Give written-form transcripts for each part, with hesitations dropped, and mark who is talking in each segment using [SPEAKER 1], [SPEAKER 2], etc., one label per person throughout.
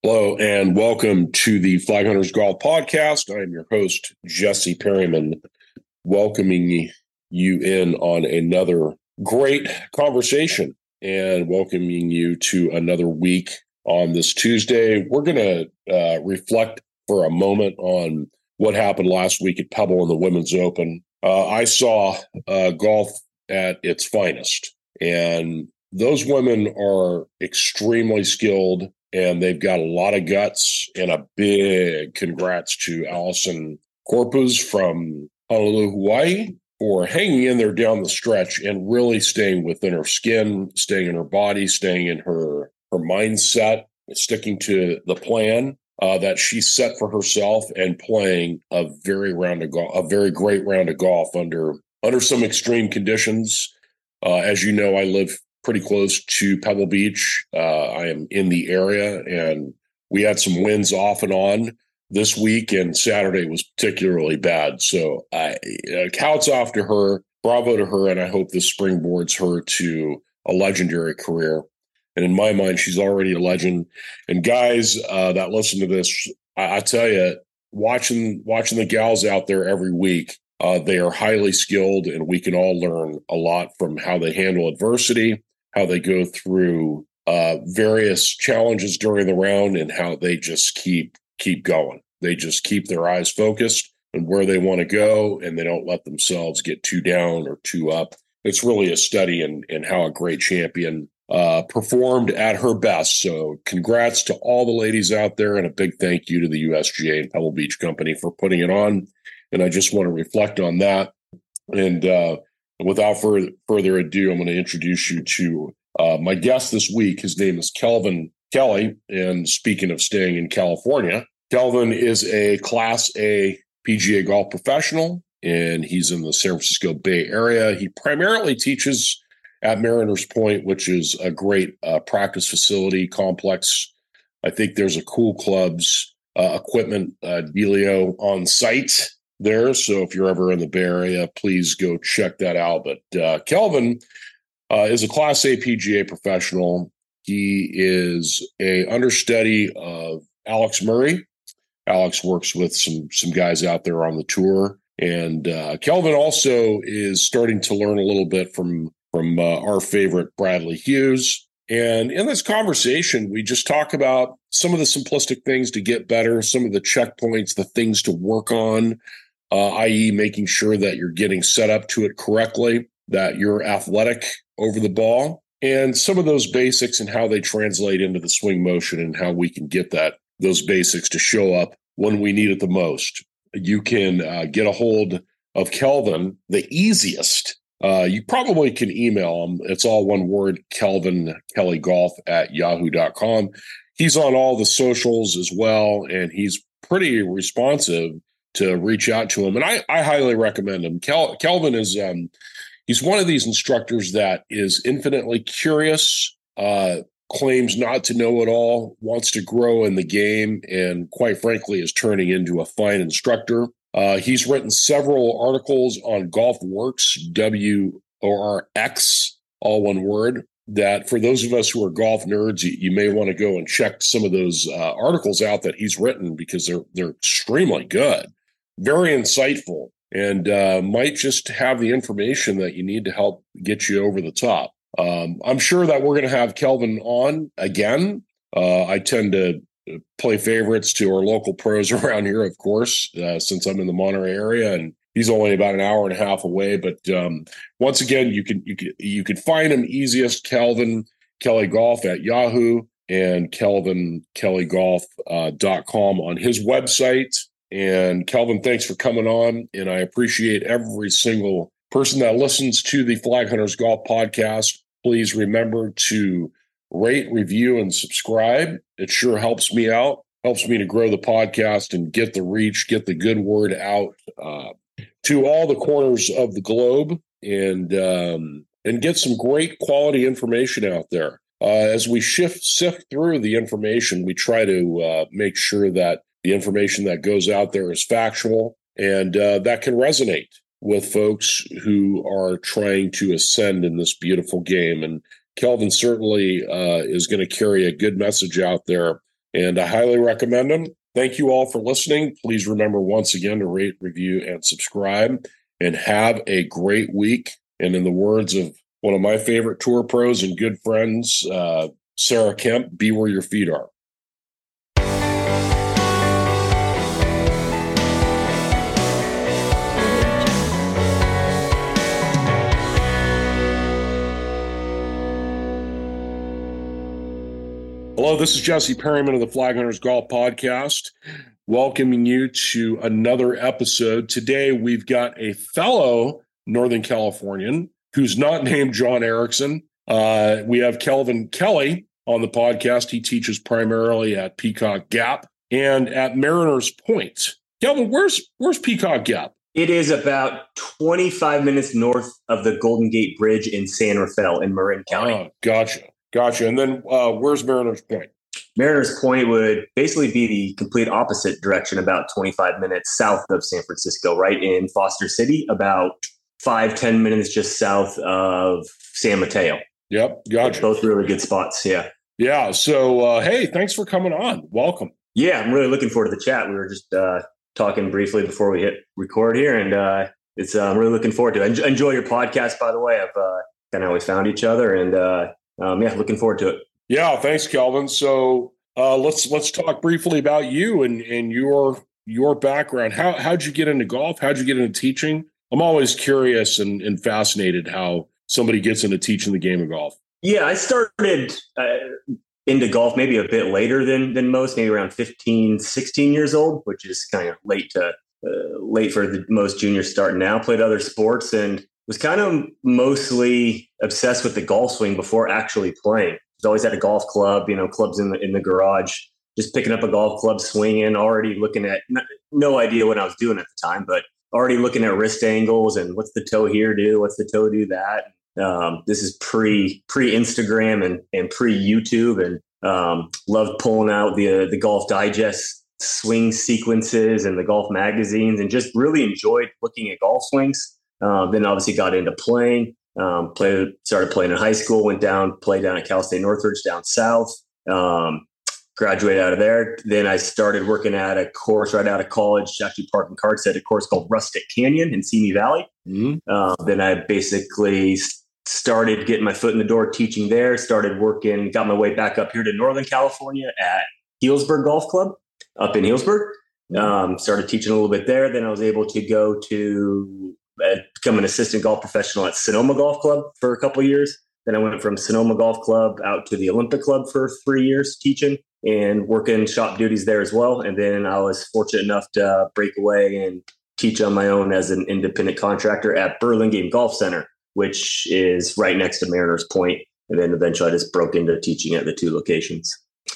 [SPEAKER 1] Hello and welcome to the Flag Hunters Golf Podcast. I am your host, Jesse Perryman, welcoming you in on another great conversation and welcoming you to another week on this Tuesday. We're going to reflect for a moment on what happened last week at Pebble in the Women's Open. I saw golf at its finest, and those women are extremely skilled. And they've got a lot of guts, and a big congrats to Allisen Corpuz from Honolulu, Hawaii, for hanging in there down the stretch and really staying within her skin, staying in her body, staying in her mindset, sticking to the plan that she set for herself, and playing a very great round of golf under some extreme conditions. As you know, I live pretty close to Pebble Beach. I am in the area, and we had some winds off and on this week, and Saturday was particularly bad. So hats off to her, bravo to her, and I hope this springboards her to a legendary career. And in my mind, she's already a legend. And guys that listen to this, I tell you, watching the gals out there every week, they are highly skilled, and we can all learn a lot from how they handle adversity, how they go through various challenges during the round, and how they just keep going. They just keep their eyes focused on where they want to go, and they don't let themselves get too down or too up. It's really a study in how a great champion performed at her best. So congrats to all the ladies out there, and a big thank you to the USGA and Pebble Beach Company for putting it on. And I just want to reflect on that. And without further ado, I'm going to introduce you to my guest this week. His name is Kelvin Kelly. And speaking of staying in California, Kelvin is a Class A PGA golf professional, and he's in the San Francisco Bay Area. He primarily teaches at Mariners Point, which is a great practice facility complex. I think there's a Cool Clubs equipment dealio on site there. So if you're ever in the Bay Area, please go check that out. But Kelvin is a Class A PGA professional. He is a understudy of Alex Murray. Alex works with some guys out there on the tour. And Kelvin also is starting to learn a little bit from our favorite Bradley Hughes. And in this conversation, we just talk about some of the simplistic things to get better, some of the checkpoints, the things to work on, i.e. making sure that you're getting set up to it correctly, that you're athletic over the ball, and some of those basics and how they translate into the swing motion and how we can get those basics to show up when we need it the most. You can get a hold of Kelvin the easiest. You probably can email him. It's all one word, kelvinkellygolf@yahoo.com. He's on all the socials as well, and he's pretty responsive to reach out to him. And I highly recommend him. Kelvin is he's one of these instructors that is infinitely curious, claims not to know it all, wants to grow in the game, and quite frankly is turning into a fine instructor. He's written several articles on GolfWorks, WORX, all one word, that for those of us who are golf nerds, you may want to go and check some of those articles out that he's written, because they're extremely good, very insightful, and might just have the information that you need to help get you over the top. I'm sure that we're going to have Kelvin on again. I tend to play favorites to our local pros around here, of course, since I'm in the Monterey area, and he's only about an hour and a half away. But once again, you can find him easiest, Kelvin Kelly Golf at Yahoo, and kelvinkellygolf.com on his website. And Kelvin, thanks for coming on, and I appreciate every single person that listens to the Flag Hunters Golf Podcast. Please remember to rate, review, and subscribe. It sure helps me out, helps me to grow the podcast and get the reach, get the good word out to all the corners of the globe, and get some great quality information out there. As we sift through the information, we try to make sure that the information that goes out there is factual and that can resonate with folks who are trying to ascend in this beautiful game. And Kelvin certainly is going to carry a good message out there and I highly recommend them. Thank you all for listening. Please remember once again to rate, review, and subscribe, and have a great week. And in the words of one of my favorite tour pros and good friends, Sarah Kemp, be where your feet are. Hello, this is Jesse Perryman of the Flag Hunters Golf Podcast, welcoming you to another episode. Today, we've got a fellow Northern Californian who's not named John Erickson. We have Kelvin Kelly on the podcast. He teaches primarily at Peacock Gap and at Mariners Point. Kelvin, where's Peacock Gap?
[SPEAKER 2] It is about 25 minutes north of the Golden Gate Bridge in San Rafael in Marin County.
[SPEAKER 1] Oh, gotcha. And then where's Mariners Point?
[SPEAKER 2] Mariners Point would basically be the complete opposite direction, about 25 minutes south of San Francisco, right in Foster City, about 5-10 minutes just south of San Mateo.
[SPEAKER 1] Yep, gotcha.
[SPEAKER 2] Both really good spots, yeah.
[SPEAKER 1] Yeah, so hey, thanks for coming on. Welcome.
[SPEAKER 2] Yeah, I'm really looking forward to the chat. We were just talking briefly before we hit record here, and I'm really looking forward to it. Enjoy your podcast, by the way. I've kind of how we found each other, and looking forward to it.
[SPEAKER 1] Yeah, thanks, Kelvin. So let's talk briefly about you and your background. How'd you get into golf? How'd you get into teaching? I'm always curious and fascinated how somebody gets into teaching the game of golf.
[SPEAKER 2] Yeah, I started into golf maybe a bit later than most, maybe around 15, 16 years old, which is kind of late for the most juniors starting now. Played other sports and was kind of mostly obsessed with the golf swing before actually playing. Was always had a golf club, clubs in the garage, just picking up a golf club, swinging, already looking at, no idea what I was doing at the time, but already looking at wrist angles and what's the toe here do, what's the toe do that. This is pre-Instagram and pre-YouTube, and loved pulling out the Golf Digest swing sequences and the golf magazines, and just really enjoyed looking at golf swings. Then obviously got into playing, started playing in high school, played down at Cal State Northridge down south, graduated out of there. Then I started working at a course right out of college, actually parking carts at a course called Rustic Canyon in Simi Valley. Mm-hmm. Then I basically started getting my foot in the door teaching there, started working, got my way back up here to Northern California at Healdsburg Golf Club up in Healdsburg. Started teaching a little bit there. Then I was able to go to become an assistant golf professional at Sonoma Golf Club for a couple of years. Then I went from Sonoma Golf Club out to the Olympic Club for 3 years teaching and working shop duties there as well. And then I was fortunate enough to break away and teach on my own as an independent contractor at Burlingame Golf Center, which is right next to Mariners Point. And then eventually I just broke into teaching at the two locations.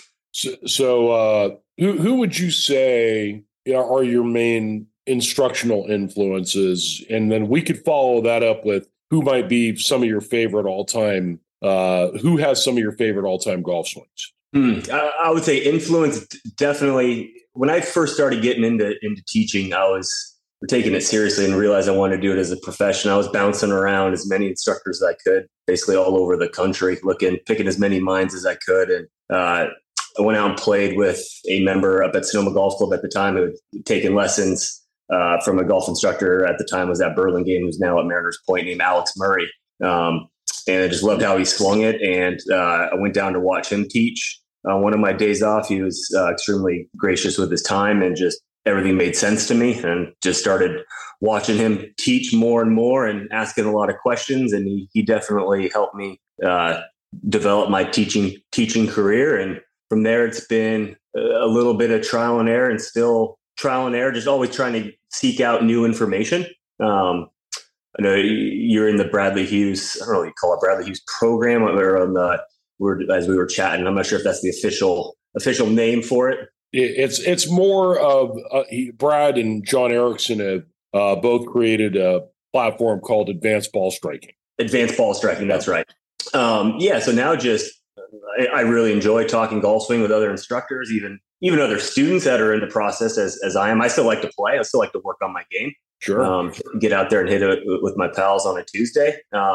[SPEAKER 1] So who would you say are your main instructional influences? And then we could follow that up with who might be some of your favorite all-time, who has some of your favorite all-time golf swings?
[SPEAKER 2] I would say influence, definitely. When I first started getting into teaching, I was taking it seriously and realized I wanted to do it as a profession. I was bouncing around as many instructors as I could, basically all over the country, picking as many minds as I could. And I went out and played with a member up at Sonoma Golf Club at the time who had taken lessons from a golf instructor at the time, was at Burlingame, who's now at Mariners Point, named Alex Murray. And I just loved how he swung it. And I went down to watch him teach. One of my days off, he was extremely gracious with his time, and just everything made sense to me, and just started watching him teach more and more and asking a lot of questions. And he definitely helped me develop my teaching career. And from there, it's been a little bit of trial and error, and still trial and error, just always trying to seek out new information. I know you're in the Bradley Hughes, I don't know what you call it, Bradley Hughes program, or as we were chatting. I'm not sure if that's the official name for it.
[SPEAKER 1] It's more of Brad and John Erickson have both created a platform called Advanced Ball Striking.
[SPEAKER 2] Advanced Ball Striking, that's right. So now I really enjoy talking golf swing with other instructors, even other students that are in the process as I am. I still like to play. I still like to work on my game.
[SPEAKER 1] Sure.
[SPEAKER 2] Get out there and hit it with my pals on a Tuesday.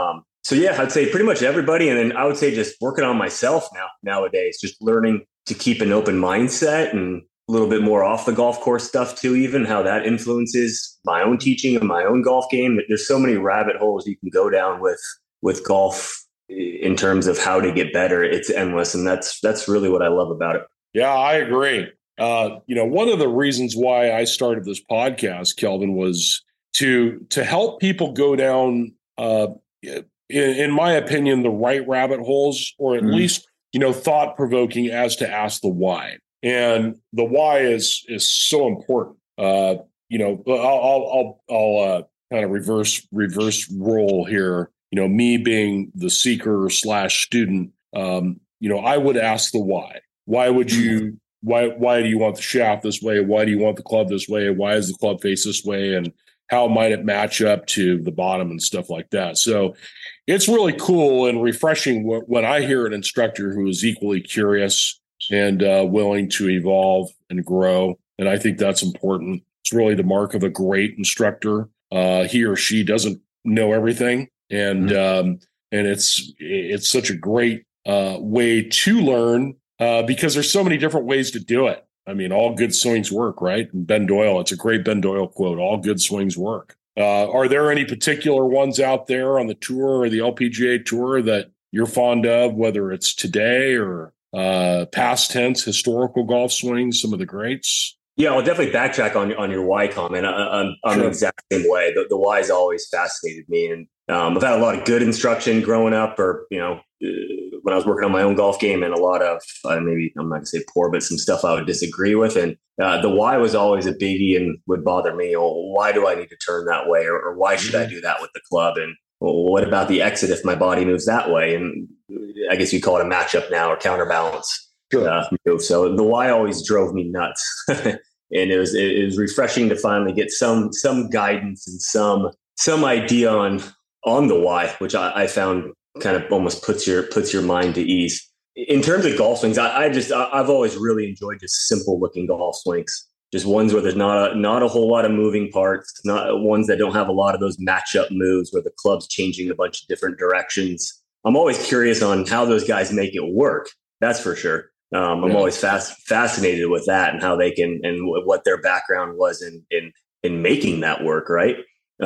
[SPEAKER 2] So yeah, I'd say pretty much everybody. And then I would say just working on myself nowadays, just learning to keep an open mindset and a little bit more off the golf course stuff too, even how that influences my own teaching and my own golf game. There's so many rabbit holes you can go down with golf in terms of how to get better. It's endless. And that's really what I love about it.
[SPEAKER 1] Yeah, I agree. One of the reasons why I started this podcast, Kelvin, was to help people go down, in my opinion, the right rabbit holes, or at least, thought provoking as to ask the why. And the why is so important. I'll kind of reverse role here. Me being the seeker / student, I would ask the why. Why would you? Why do you want the shaft this way? Why do you want the club this way? Why is the club face this way? And how might it match up to the bottom and stuff like that? So it's really cool and refreshing when I hear an instructor who is equally curious and willing to evolve and grow. And I think that's important. It's really the mark of a great instructor. He or she doesn't know everything. And it's such a great way to learn because there's so many different ways to do it. I mean, all good swings work, right? And Ben Doyle, it's a great Ben Doyle quote. All good swings work. Are there any particular ones out there on the tour or the LPGA tour that you're fond of, whether it's today or past tense, historical golf swings, some of the greats?
[SPEAKER 2] Yeah, I'll definitely backtrack on your why comment. I'm sure. The exact same way. The why has always fascinated me. And I've had a lot of good instruction growing up, or, when I was working on my own golf game, and a lot of, maybe I'm not going to say poor, but some stuff I would disagree with. And the why was always a biggie and would bother me. Oh, why do I need to turn that way? Or why should I do that with the club? And what about the exit if my body moves that way? And I guess you call it a matchup now, or counterbalance. Sure. Move. So the why always drove me nuts. And it was refreshing to finally get some guidance and some idea on the why, which I found kind of almost puts your mind to ease. In terms of golf swings, I've always really enjoyed just simple looking golf swings, just ones where there's not a whole lot of moving parts, not ones that don't have a lot of those matchup moves where the club's changing a bunch of different directions. I'm always curious on how those guys make it work. That's for sure. I'm always fascinated with that and how they can, and what their background was in making that work. Right.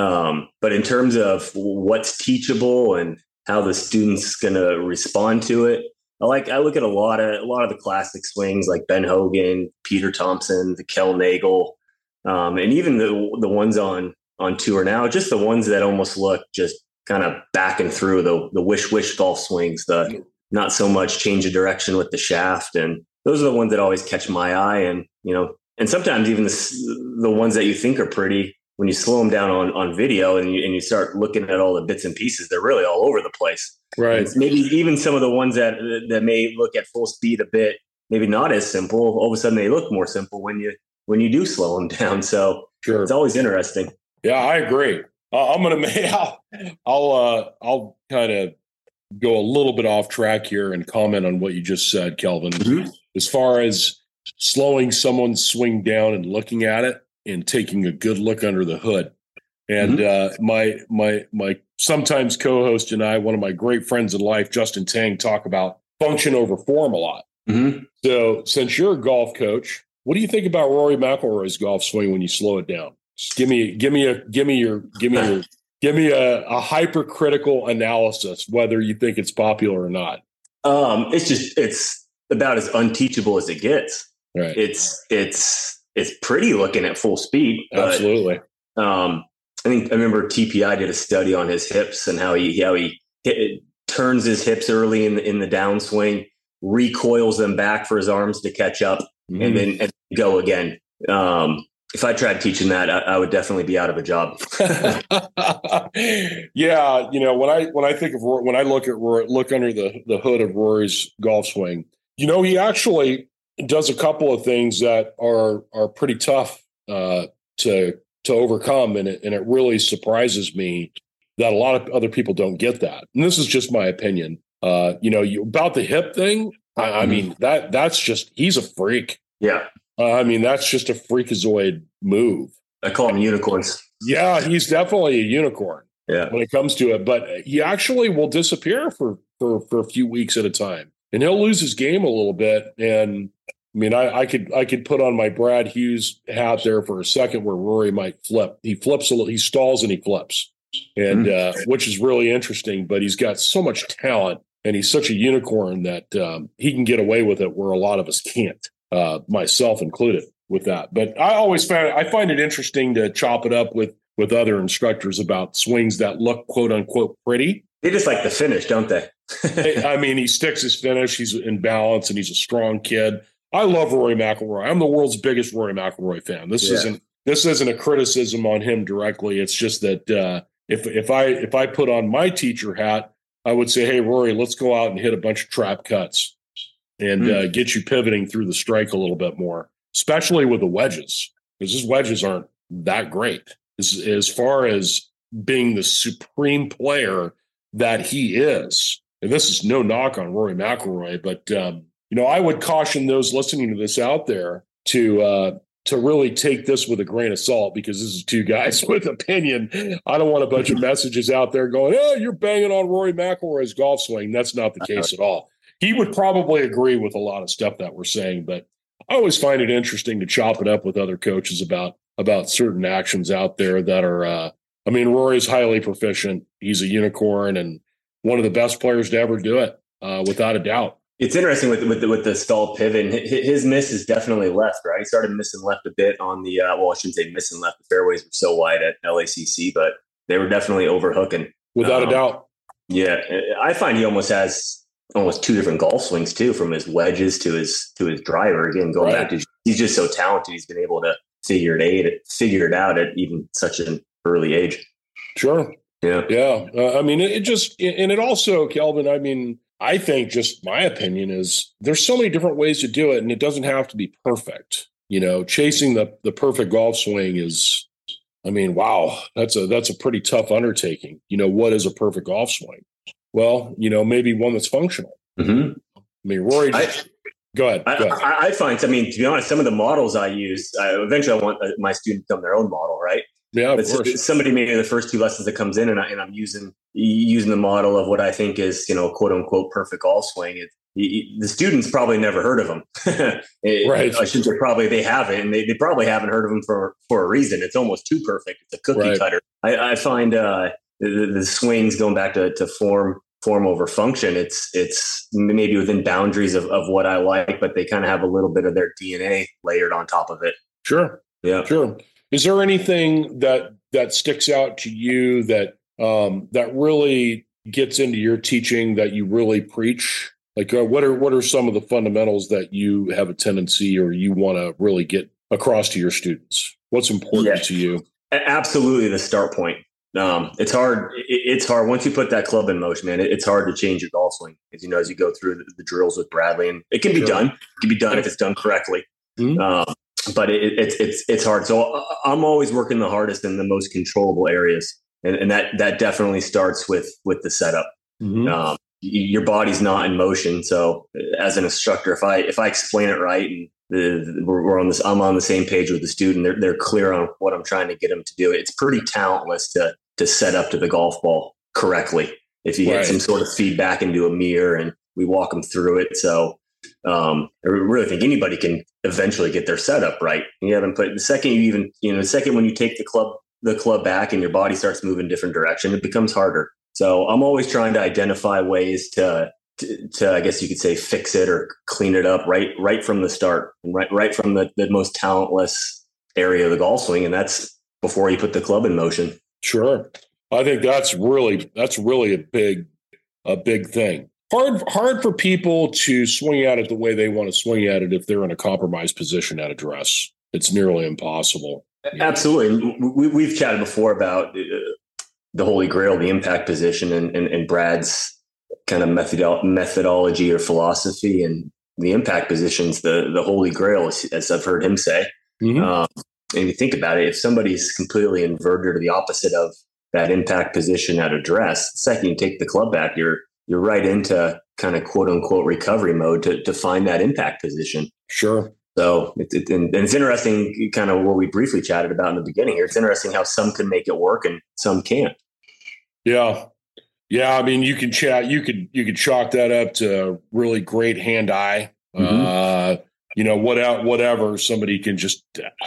[SPEAKER 2] But in terms of what's teachable and how the student's going to respond to it, I look at a lot of the classic swings like Ben Hogan, Peter Thompson, the Kel Nagel, and even the ones on tour now, just the ones that almost look just kind of back and through the wish golf swings, the not so much change of direction with the shaft. And those are the ones that always catch my eye. And, and sometimes even the ones that you think are pretty, when you slow them down on video and you start looking at all the bits and pieces, they're really all over the place. Right. And maybe even some of the ones that may look at full speed a bit, maybe not as simple. All of a sudden they look more simple when you do slow them down. So sure. It's always interesting.
[SPEAKER 1] Yeah, I agree. I'll kind of go a little bit off track here and comment on what you just said, Kelvin. Mm-hmm. As far as slowing someone's swing down and looking at it and taking a good look under the hood. And my sometimes co-host and I, one of my great friends in life, Justin Tang, talk about function over form a lot. Mm-hmm. So since you're a golf coach, what do you think about Rory McIlroy's golf swing when you slow it down? Just give me a hypercritical analysis, whether you think it's popular or not.
[SPEAKER 2] It's about as unteachable as it gets. Right. It's pretty looking at full speed. But,
[SPEAKER 1] absolutely.
[SPEAKER 2] I remember TPI did a study on his hips and how he turns his hips early in the downswing, recoils them back for his arms to catch up, and then go again. If I tried teaching that, I would definitely be out of a job.
[SPEAKER 1] Yeah, when I look under the hood of Rory's golf swing, he actually does a couple of things that are pretty tough to overcome, and it really surprises me that a lot of other people don't get that. And this is just my opinion. About the hip thing. I mean that's just, he's a freak.
[SPEAKER 2] Yeah.
[SPEAKER 1] That's just a freakazoid move.
[SPEAKER 2] I call them unicorns.
[SPEAKER 1] Yeah, he's definitely a unicorn. when it comes to it. But he actually will disappear for a few weeks at a time, and he'll lose his game a little bit. And I mean, I could put on my Brad Hughes hat there for a second where Rory might flip. He flips a little, he stalls and he flips, and which is really interesting. But he's got so much talent, and he's such a unicorn that he can get away with it where a lot of us can't, myself included, with that. But I find it interesting to chop it up with other instructors about swings that look quote unquote pretty.
[SPEAKER 2] They just like the finish, don't they?
[SPEAKER 1] I mean, he sticks his finish. He's in balance and he's a strong kid. I love Rory McIlroy. I'm the world's biggest Rory McIlroy fan. This isn't a criticism on him directly. It's just that if I put on my teacher hat, I would say, hey, Rory, let's go out and hit a bunch of trap cuts and get you pivoting through the strike a little bit more, especially with the wedges, because his wedges aren't that great as far as being the supreme player that he is. And this is no knock on Rory McIlroy, but I would caution those listening to this out there to really take this with a grain of salt, because this is two guys with opinion. I don't want a bunch of messages out there going, "Oh, you're banging on Rory McIlroy's golf swing." That's not the case at all. He would probably agree with a lot of stuff that we're saying, but I always find it interesting to chop it up with other coaches about certain actions out there that are. Rory's highly proficient. He's a unicorn and one of the best players to ever do it, without a doubt.
[SPEAKER 2] It's interesting with the stall pivot. His miss is definitely left, right? He started missing left a bit on the I shouldn't say missing left. The fairways were so wide at LACC, but they were definitely overhooking.
[SPEAKER 1] Without a doubt.
[SPEAKER 2] Yeah, I find he almost has two different golf swings too, from his wedges to his driver. Again, going back to, he's just so talented. He's been able to figure it out at even such an early age.
[SPEAKER 1] Sure. Yeah. It also, Kelvin, I think, just my opinion is, there's so many different ways to do it, and it doesn't have to be perfect. Chasing the perfect golf swing is, wow, that's a pretty tough undertaking. What is a perfect golf swing? Well, maybe one that's functional. Mm-hmm. Rory, go ahead.
[SPEAKER 2] I find, to be honest, some of the models I use, eventually I want my student to become their own model, right?
[SPEAKER 1] Yeah, of course.
[SPEAKER 2] Somebody maybe the first two lessons that comes in, and I'm using the model of what I think is, quote unquote perfect golf swing. The students probably never heard of them.
[SPEAKER 1] Right.
[SPEAKER 2] I shouldn't say probably, they haven't, and they probably haven't heard of them for a reason. It's almost too perfect. It's a cookie cutter. I find the swings, going back to form over function, it's maybe within boundaries of what I like, but they kind of have a little bit of their DNA layered on top of it.
[SPEAKER 1] Sure.
[SPEAKER 2] Yeah.
[SPEAKER 1] Sure. Is there anything that sticks out to you that really gets into your teaching that you really preach? Like, what are some of the fundamentals that you have a tendency, or you want to really get across to your students? What's important to you?
[SPEAKER 2] Absolutely, the start point. It's hard. It's hard once you put that club in motion, man. It's hard to change your golf swing, as you go through the drills with Bradley, and it can be done. It can be done if it's done correctly. Mm-hmm. But it's hard. So I'm always working the hardest in the most controllable areas, and that definitely starts with the setup. Mm-hmm. Your body's not in motion, so as an instructor, if I explain it right and we're on this, I'm on the same page with the student, they're clear on what I'm trying to get them to do. It's pretty talentless to set up to the golf ball correctly if you get some sort of feedback into a mirror and we walk them through it. So I really think anybody can eventually get their setup right. You haven't put the second when you take the club back and your body starts moving a different direction, it becomes harder. So I'm always trying to identify ways to I guess you could say fix it or clean it up right from the start, and right from the most talentless area of the golf swing, and that's before you put the club in motion.
[SPEAKER 1] Sure, I think that's really a big thing. Hard for people to swing at it the way they want to swing at it if they're in a compromised position at address. It's nearly impossible.
[SPEAKER 2] Absolutely. We've chatted before about the Holy Grail, the impact position, and Brad's kind of methodology or philosophy, and the impact position's the Holy Grail, as I've heard him say. Mm-hmm. And you think about it, if somebody's completely inverted or the opposite of that impact position at address, the second you take the club back, you're right into kind of quote unquote recovery mode to find that impact position.
[SPEAKER 1] Sure.
[SPEAKER 2] So it's interesting, kind of what we briefly chatted about in the beginning here. It's interesting how some can make it work and some can't.
[SPEAKER 1] Yeah. Yeah. I mean, you can chalk that up to really great hand-eye. Whatever, somebody can just,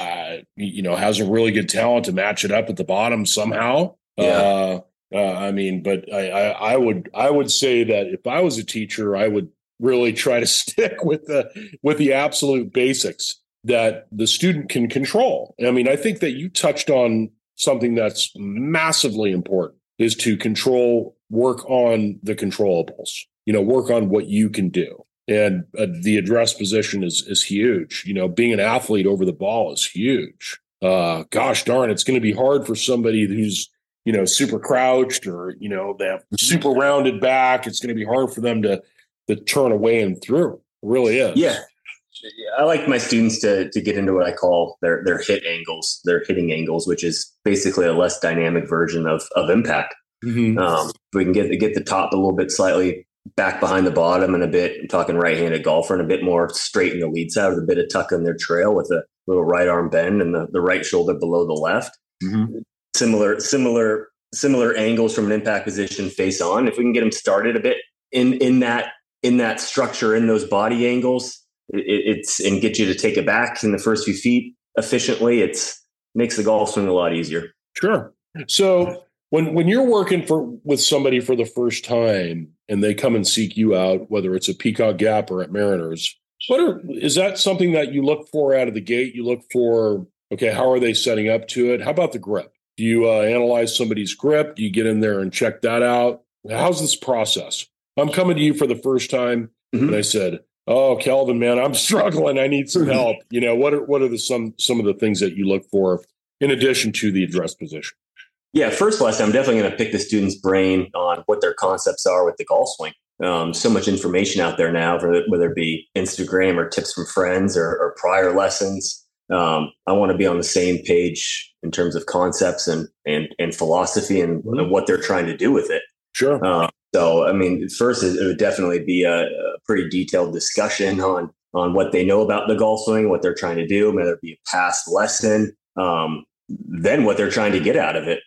[SPEAKER 1] has a really good talent to match it up at the bottom somehow.
[SPEAKER 2] Yeah.
[SPEAKER 1] But I would say that if I was a teacher, I would really try to stick with the absolute basics that the student can control. I mean, I think that you touched on something that's massively important, is to work on the controllables, work on what you can do. And the address position is huge. Being an athlete over the ball is huge. Gosh darn, it's going to be hard for somebody who's, super crouched, or, they have super rounded back. It's going to be hard for them to turn away and through. It really is.
[SPEAKER 2] Yeah. I like my students to get into what I call their hitting angles, which is basically a less dynamic version of impact. Mm-hmm. We can get the top a little bit slightly back behind the bottom, and a bit, I'm talking right-handed golfer, and a bit more straight in the lead side with a bit of tuck in their trail with a little right arm bend and the right shoulder below the left. Mm-hmm. Similar angles from an impact position face on. If we can get them started a bit in that structure, in those body angles, and get you to take it back in the first few feet efficiently, makes the golf swing a lot easier.
[SPEAKER 1] Sure. So when you're working with somebody for the first time and they come and seek you out, whether it's at Peacock Gap or at Mariners, is that something that you look for out of the gate? You look for, okay, how are they setting up to it? How about the grip? Do you analyze somebody's grip? Do you get in there and check that out? How's this process? I'm coming to you for the first time, mm-hmm. and I said, "Oh, Kelvin, man, I'm struggling. I need some help." What are some of the things that you look for in addition to the address position?
[SPEAKER 2] Yeah, first lesson, I'm definitely going to pick the student's brain on what their concepts are with the golf swing. So much information out there now, whether it be Instagram or tips from friends or prior lessons. I want to be on the same page in terms of concepts and philosophy and what they're trying to do with it.
[SPEAKER 1] Sure.
[SPEAKER 2] So, I mean, first, it would definitely be a pretty detailed discussion on what they know about the golf swing, what they're trying to do, whether it be a past lesson, then what they're trying to get out of it,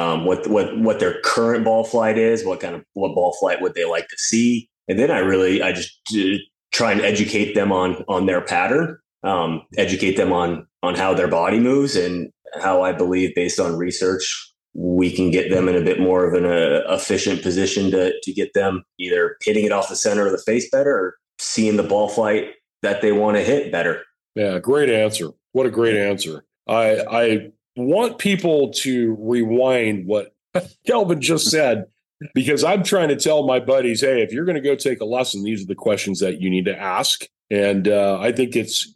[SPEAKER 2] what their current ball flight is, what ball flight would they like to see, and then I just try and educate them on their pattern, educate them on how their body moves, and how I believe, based on research, we can get them in a bit more of an efficient position to get them either hitting it off the center of the face better or seeing the ball flight that they want to hit better.
[SPEAKER 1] Yeah, great answer. What a great answer. I want people to rewind what Kelvin just said, because I'm trying to tell my buddies, hey, if you're going to go take a lesson, these are the questions that you need to ask. And I think it's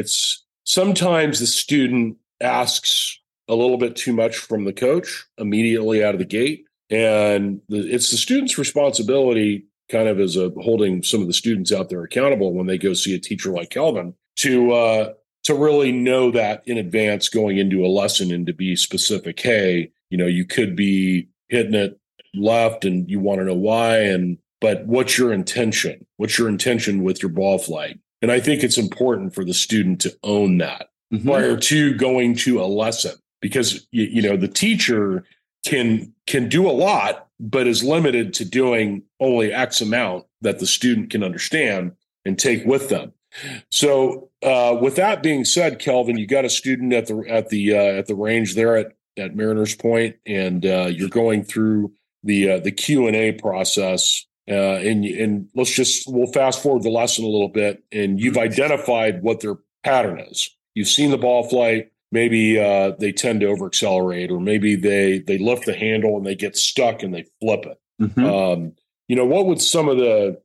[SPEAKER 1] sometimes the student asks a little bit too much from the coach immediately out of the gate. And it's the student's responsibility, kind of as holding some of the students out there accountable when they go see a teacher like Kelvin, to really know that in advance going into a lesson, and to be specific. Hey, you could be hitting it left and you want to know why. But what's your intention? What's your intention with your ball flight? And I think it's important for the student to own that mm-hmm. prior to going to a lesson. Because, the teacher can do a lot, but is limited to doing only X amount that the student can understand and take with them. So with that being said, Kelvin, you got a student at the range there at Mariners Point, and you're going through the Q&A process. And we'll fast forward the lesson a little bit, and you've identified what their pattern is. You've seen the ball flight. Maybe they tend to overaccelerate, or maybe they lift the handle and they get stuck and they flip it. Mm-hmm. What would some of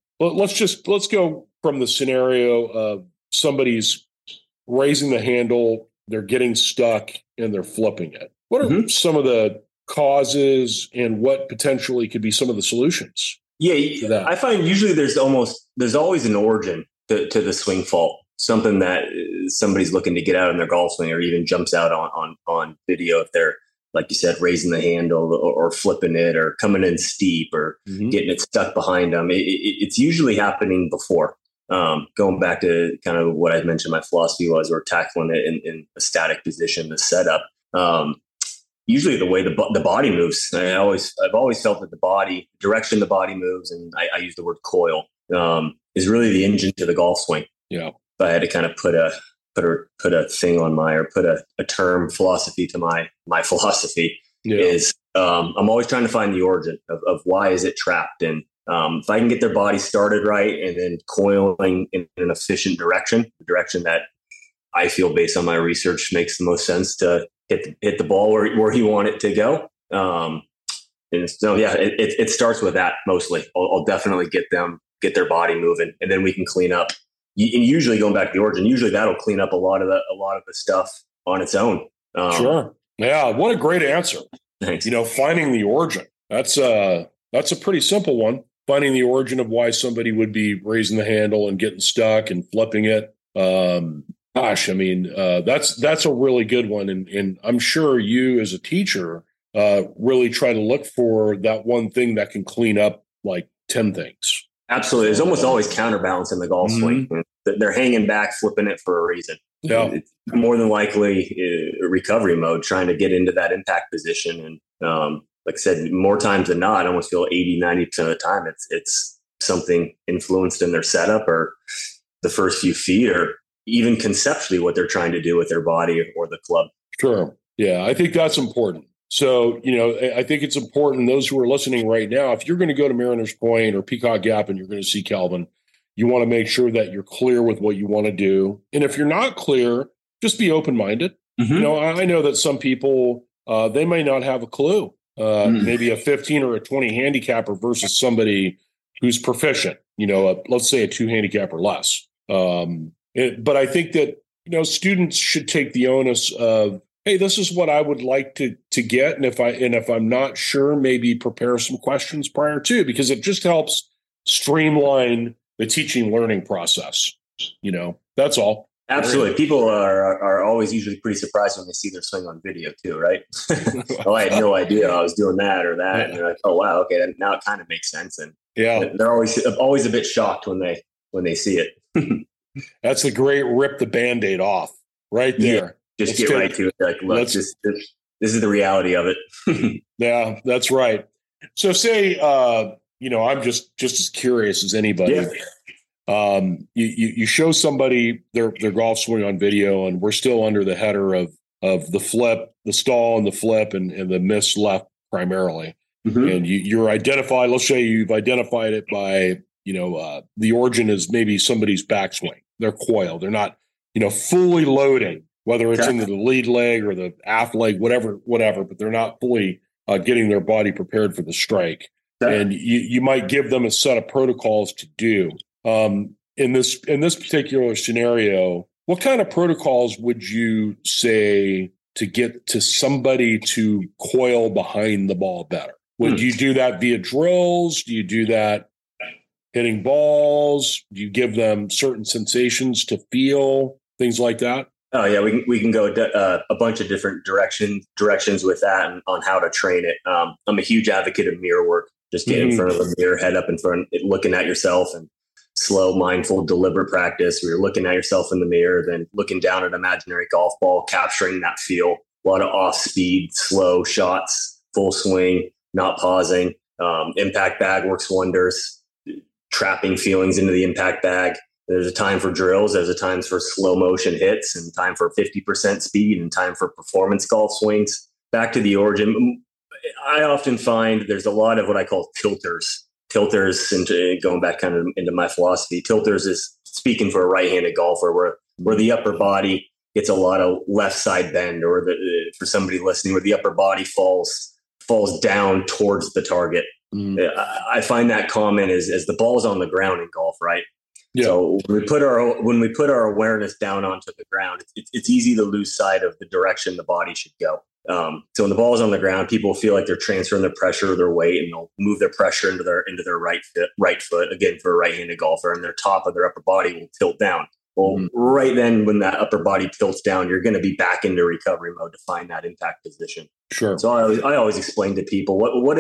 [SPEAKER 1] let's go from the scenario of somebody's raising the handle, they're getting stuck, and they're flipping it. What are mm-hmm. some of the causes, and what potentially could be some of the solutions?
[SPEAKER 2] Yeah, I find usually there's always an origin to the swing fault. Something that somebody's looking to get out in their golf swing, or even jumps out on video if they're, like you said, raising the handle or flipping it, or coming in steep, or mm-hmm. getting it stuck behind them. It's usually happening before. Going back to kind of what I mentioned, my philosophy was, we're tackling it in a static position, the setup. usually the way the body moves. I've always felt that the direction the body moves, and I use the word coil, is really the engine to the golf swing.
[SPEAKER 1] Yeah.
[SPEAKER 2] If I had to kind of put a thing on put a term philosophy to my philosophy, is I'm always trying to find the origin of why is it trapped. And if I can get their body started right and then coiling in an efficient direction, the direction that I feel based on my research makes the most sense to hit the ball where you want it to go. And so, it starts with that mostly. I'll definitely get their body moving, and then we can clean up. And usually going back to the origin, usually that'll clean up a lot of the stuff on its own.
[SPEAKER 1] Sure. Yeah. What a great answer.
[SPEAKER 2] Thanks.
[SPEAKER 1] Finding the origin. That's a pretty simple one. Finding the origin of why somebody would be raising the handle and getting stuck and flipping it. That's a really good one. And I'm sure you as a teacher really try to look for that one thing that can clean up like 10 things.
[SPEAKER 2] Absolutely. There's almost always counterbalance in the golf swing. They're hanging back, flipping it for a reason.
[SPEAKER 1] Yeah.
[SPEAKER 2] It's more than likely recovery mode, trying to get into that impact position. And like I said, more times than not, I almost feel 80, 90% of the time, it's something influenced in their setup or the first few feet, or even conceptually what they're trying to do with their body or the club.
[SPEAKER 1] Sure. Yeah. I think that's important. So, I think it's important, those who are listening right now, if you're going to go to Mariners Point or Peacock Gap and you're going to see Calvin, you want to make sure that you're clear with what you want to do. And if you're not clear, just be open-minded. I know that some people, they may not have a clue, maybe a 15 or a 20 handicapper versus somebody who's proficient, let's say a 2 handicap or less. But I think that, students should take the onus of, hey, this is what I would like to get. And if I'm not sure, maybe prepare some questions prior to, because it just helps streamline the teaching learning process. That's all.
[SPEAKER 2] Absolutely. People are always usually pretty surprised when they see their swing on video too, right? Oh, I had no idea I was doing that or that. Yeah. And they're like, oh, wow. Okay. Now it kind of makes sense. And they're always a bit shocked when they see it.
[SPEAKER 1] That's the great rip the Band-Aid off right there.
[SPEAKER 2] Yeah. Just get right to it. Like, look, this is the reality of it.
[SPEAKER 1] Yeah, that's right. So say, I'm just as curious as anybody. Yeah. You show somebody their golf swing on video, and we're still under the header of the flip, the stall and the flip and the miss left primarily. And you're identified, let's say you've identified it by, the origin is maybe somebody's backswing, their coil. They're not, fully loading, whether it's into the lead leg or the aft leg, whatever, but they're not fully getting their body prepared for the strike. Okay. And you might give them a set of protocols to do. In this particular scenario, what kind of protocols would you say to get to somebody to coil behind the ball better? Would you do that via drills? Do you do that hitting balls? Do you give them certain sensations to feel, things like that?
[SPEAKER 2] Oh yeah, we can go a bunch of different directions with that and on how to train it. I'm a huge advocate of mirror work. Just get in front of the mirror, head up in front, looking at yourself, and slow, mindful, deliberate practice where you're looking at yourself in the mirror, then looking down at an imaginary golf ball, capturing that feel. A lot of off speed, slow shots, full swing, not pausing. Impact bag works wonders. Trapping feelings into the impact bag. There's a time for drills. There's a time for slow motion hits, and time for 50% speed, and time for performance golf swings. Back to the origin. I often find there's a lot of what I call tilters. Tilters, into going back kind of into my philosophy, tilters is speaking for a right-handed golfer where the upper body gets a lot of left side bend, or for somebody listening, where the upper body falls down towards the target. I find that common as the ball's on the ground in golf, right? Yeah. So when we put our awareness down onto the ground, it's easy to lose sight of the direction the body should go. So when the ball is on the ground, people feel like they're transferring their pressure or their weight, and they'll move their pressure into their right foot, again for a right-handed golfer, and their top of their upper body will tilt down. Well, right then when that upper body tilts down, you're going to be back into recovery mode to find that impact position. Sure. So I always explain to people, what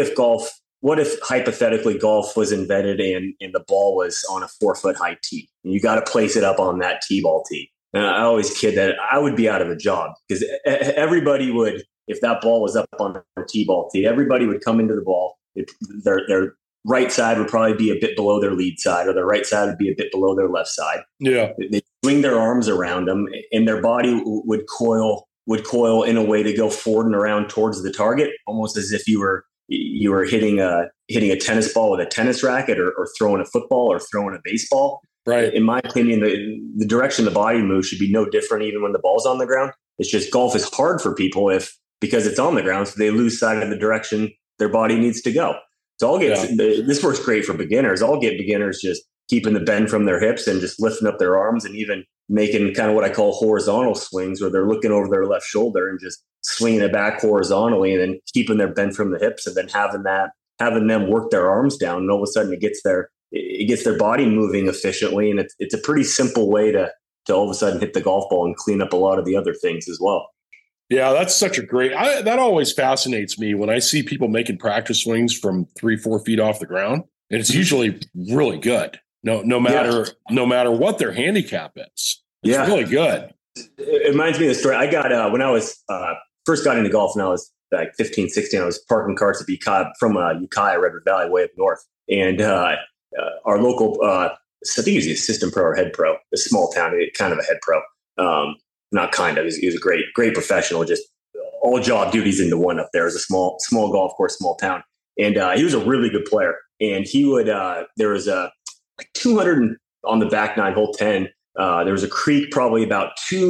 [SPEAKER 2] if hypothetically golf was invented and the ball was on a 4-foot high tee, and you got to place it up on that tee ball tee? And I always kid that I would be out of a job, because everybody would if that ball was up on the T-ball tee, everybody would come into the ball. Their right side would probably be a bit below their lead side, or their right side would be a bit below their left side.
[SPEAKER 1] Yeah.
[SPEAKER 2] They swing their arms around them, and their body would coil in a way to go forward and around towards the target, almost as if you were hitting a tennis ball with a tennis racket, or throwing a football, or throwing a baseball.
[SPEAKER 1] Right.
[SPEAKER 2] In my opinion, the direction the body moves should be no different, even when the ball's on the ground. It's just golf is hard for people because it's on the ground, so they lose sight of the direction their body needs to go. So this works great for beginners. I'll get beginners just keeping the bend from their hips and just lifting up their arms, and even making kind of what I call horizontal swings, where they're looking over their left shoulder and just swinging it back horizontally, and then keeping their bend from the hips, and then having them work their arms down. And all of a sudden it gets their body moving efficiently. And it's a pretty simple way to all of a sudden hit the golf ball and clean up a lot of the other things as well.
[SPEAKER 1] Yeah, that's such a great, that always fascinates me when I see people making practice swings from 3-4 feet off the ground. And it's usually really good. No matter what their handicap is. It's really good.
[SPEAKER 2] It reminds me of the story. I got, when I was first got into golf, and I was like 15, 16, I was parking carts at from Ukiah, Redwood Valley, way up north. And our local, I think he was the assistant pro or head pro, a small town, kind of a head pro. Not kind of, he was a great professional, just all job duties into one up there. It was a small golf course, small town. And he was a really good player. And he would, there was a 200 on the back nine, hole 10. There was a creek probably about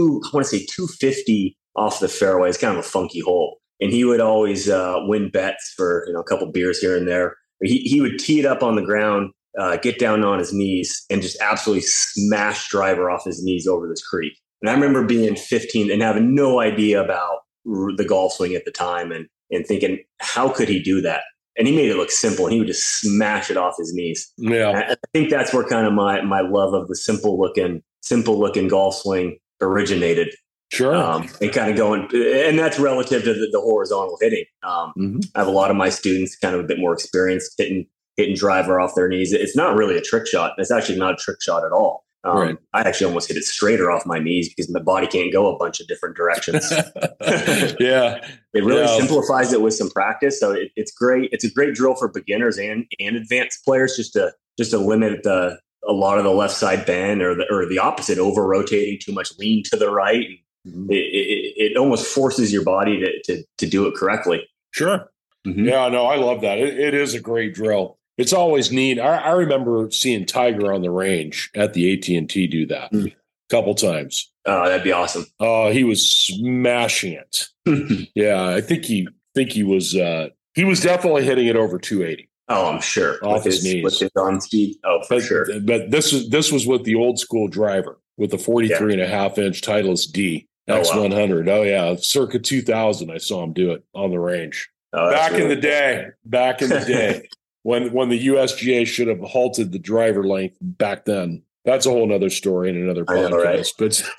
[SPEAKER 2] 250 off the fairway. It's kind of a funky hole. And he would always win bets for a couple beers here and there. He would tee it up on the ground, get down on his knees, and just absolutely smash driver off his knees over this creek. And I remember being 15 and having no idea about the golf swing at the time, and thinking, how could he do that? And he made it look simple, and he would just smash it off his knees. Yeah, I think that's where kind of my love of the simple looking golf swing originated.
[SPEAKER 1] Sure.
[SPEAKER 2] And kind of going, and that's relative to the horizontal hitting. I have a lot of my students kind of a bit more experienced hitting driver off their knees. It's not really a trick shot. It's actually not a trick shot at all. Right. I actually almost hit it straighter off my knees because my body can't go a bunch of different directions.
[SPEAKER 1] Yeah.
[SPEAKER 2] It really simplifies it with some practice. So it's great. It's a great drill for beginners and advanced players, just to limit a lot of the left side bend or the opposite, over rotating too much, lean to the right. Mm-hmm. It almost forces your body to do it correctly.
[SPEAKER 1] Sure. Mm-hmm. Yeah, no, I love that. It is a great drill. It's always neat. I remember seeing Tiger on the range at the AT&T do that a couple times.
[SPEAKER 2] Oh, that'd be awesome.
[SPEAKER 1] Oh, he was smashing it. Yeah, I think he was definitely hitting it over 280.
[SPEAKER 2] Oh, I'm sure.
[SPEAKER 1] Off his knees.
[SPEAKER 2] With his on speed. Oh, for sure.
[SPEAKER 1] But this was with the old school driver with the 43.5 inch Titleist D X100. Oh yeah, circa 2000. I saw him do it on the range.
[SPEAKER 2] Oh,
[SPEAKER 1] back in the day. When the USGA should have halted the driver length back then. That's a whole nother story in another podcast.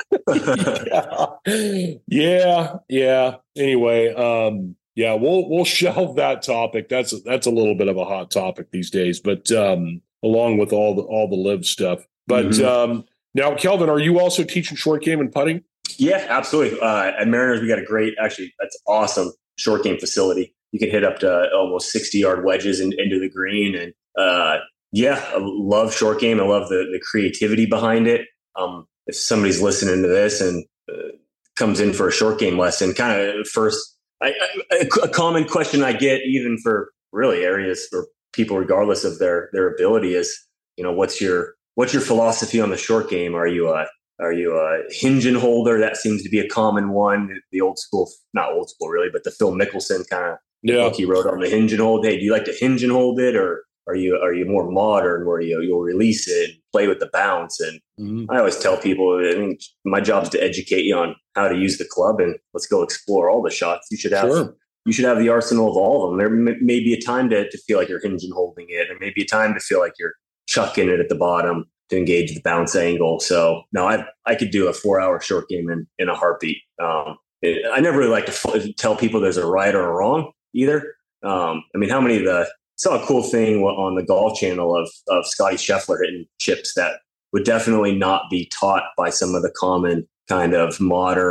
[SPEAKER 1] But yeah. Anyway, we'll shelve that topic. That's a little bit of a hot topic these days, but along with all the live stuff. But now, Kelvin, are you also teaching short game and putting?
[SPEAKER 2] Yeah, absolutely. At Mariners, we got that's awesome short game facility. You can hit up to almost 60-yard wedges into the green. And I love short game. I love the creativity behind it. If somebody's listening to this and comes in for a short game lesson, kind of first, a common question I get, even for really areas for people, regardless of their ability, is, what's your philosophy on the short game? Are you a hinge and holder? That seems to be a common one. The old school, not old school really, but the Phil Mickelson kind of book he wrote on the hinge and hold. Hey, do you like to hinge and hold it, or are you more modern where you'll release it and play with the bounce? And I always tell people, I mean, my job is to educate you on how to use the club, and let's go explore all the shots. You should have the arsenal of all of them. There may be a time to feel like you're hinge and holding it, and maybe a time to feel like you're chucking it at the bottom to engage the bounce angle. So no, I could do a 4-hour short game in a heartbeat. I never really like to tell people there's a right or a wrong either. I mean, saw a cool thing on the Golf Channel of Scotty Scheffler hitting chips that would definitely not be taught by some of the common kind of modern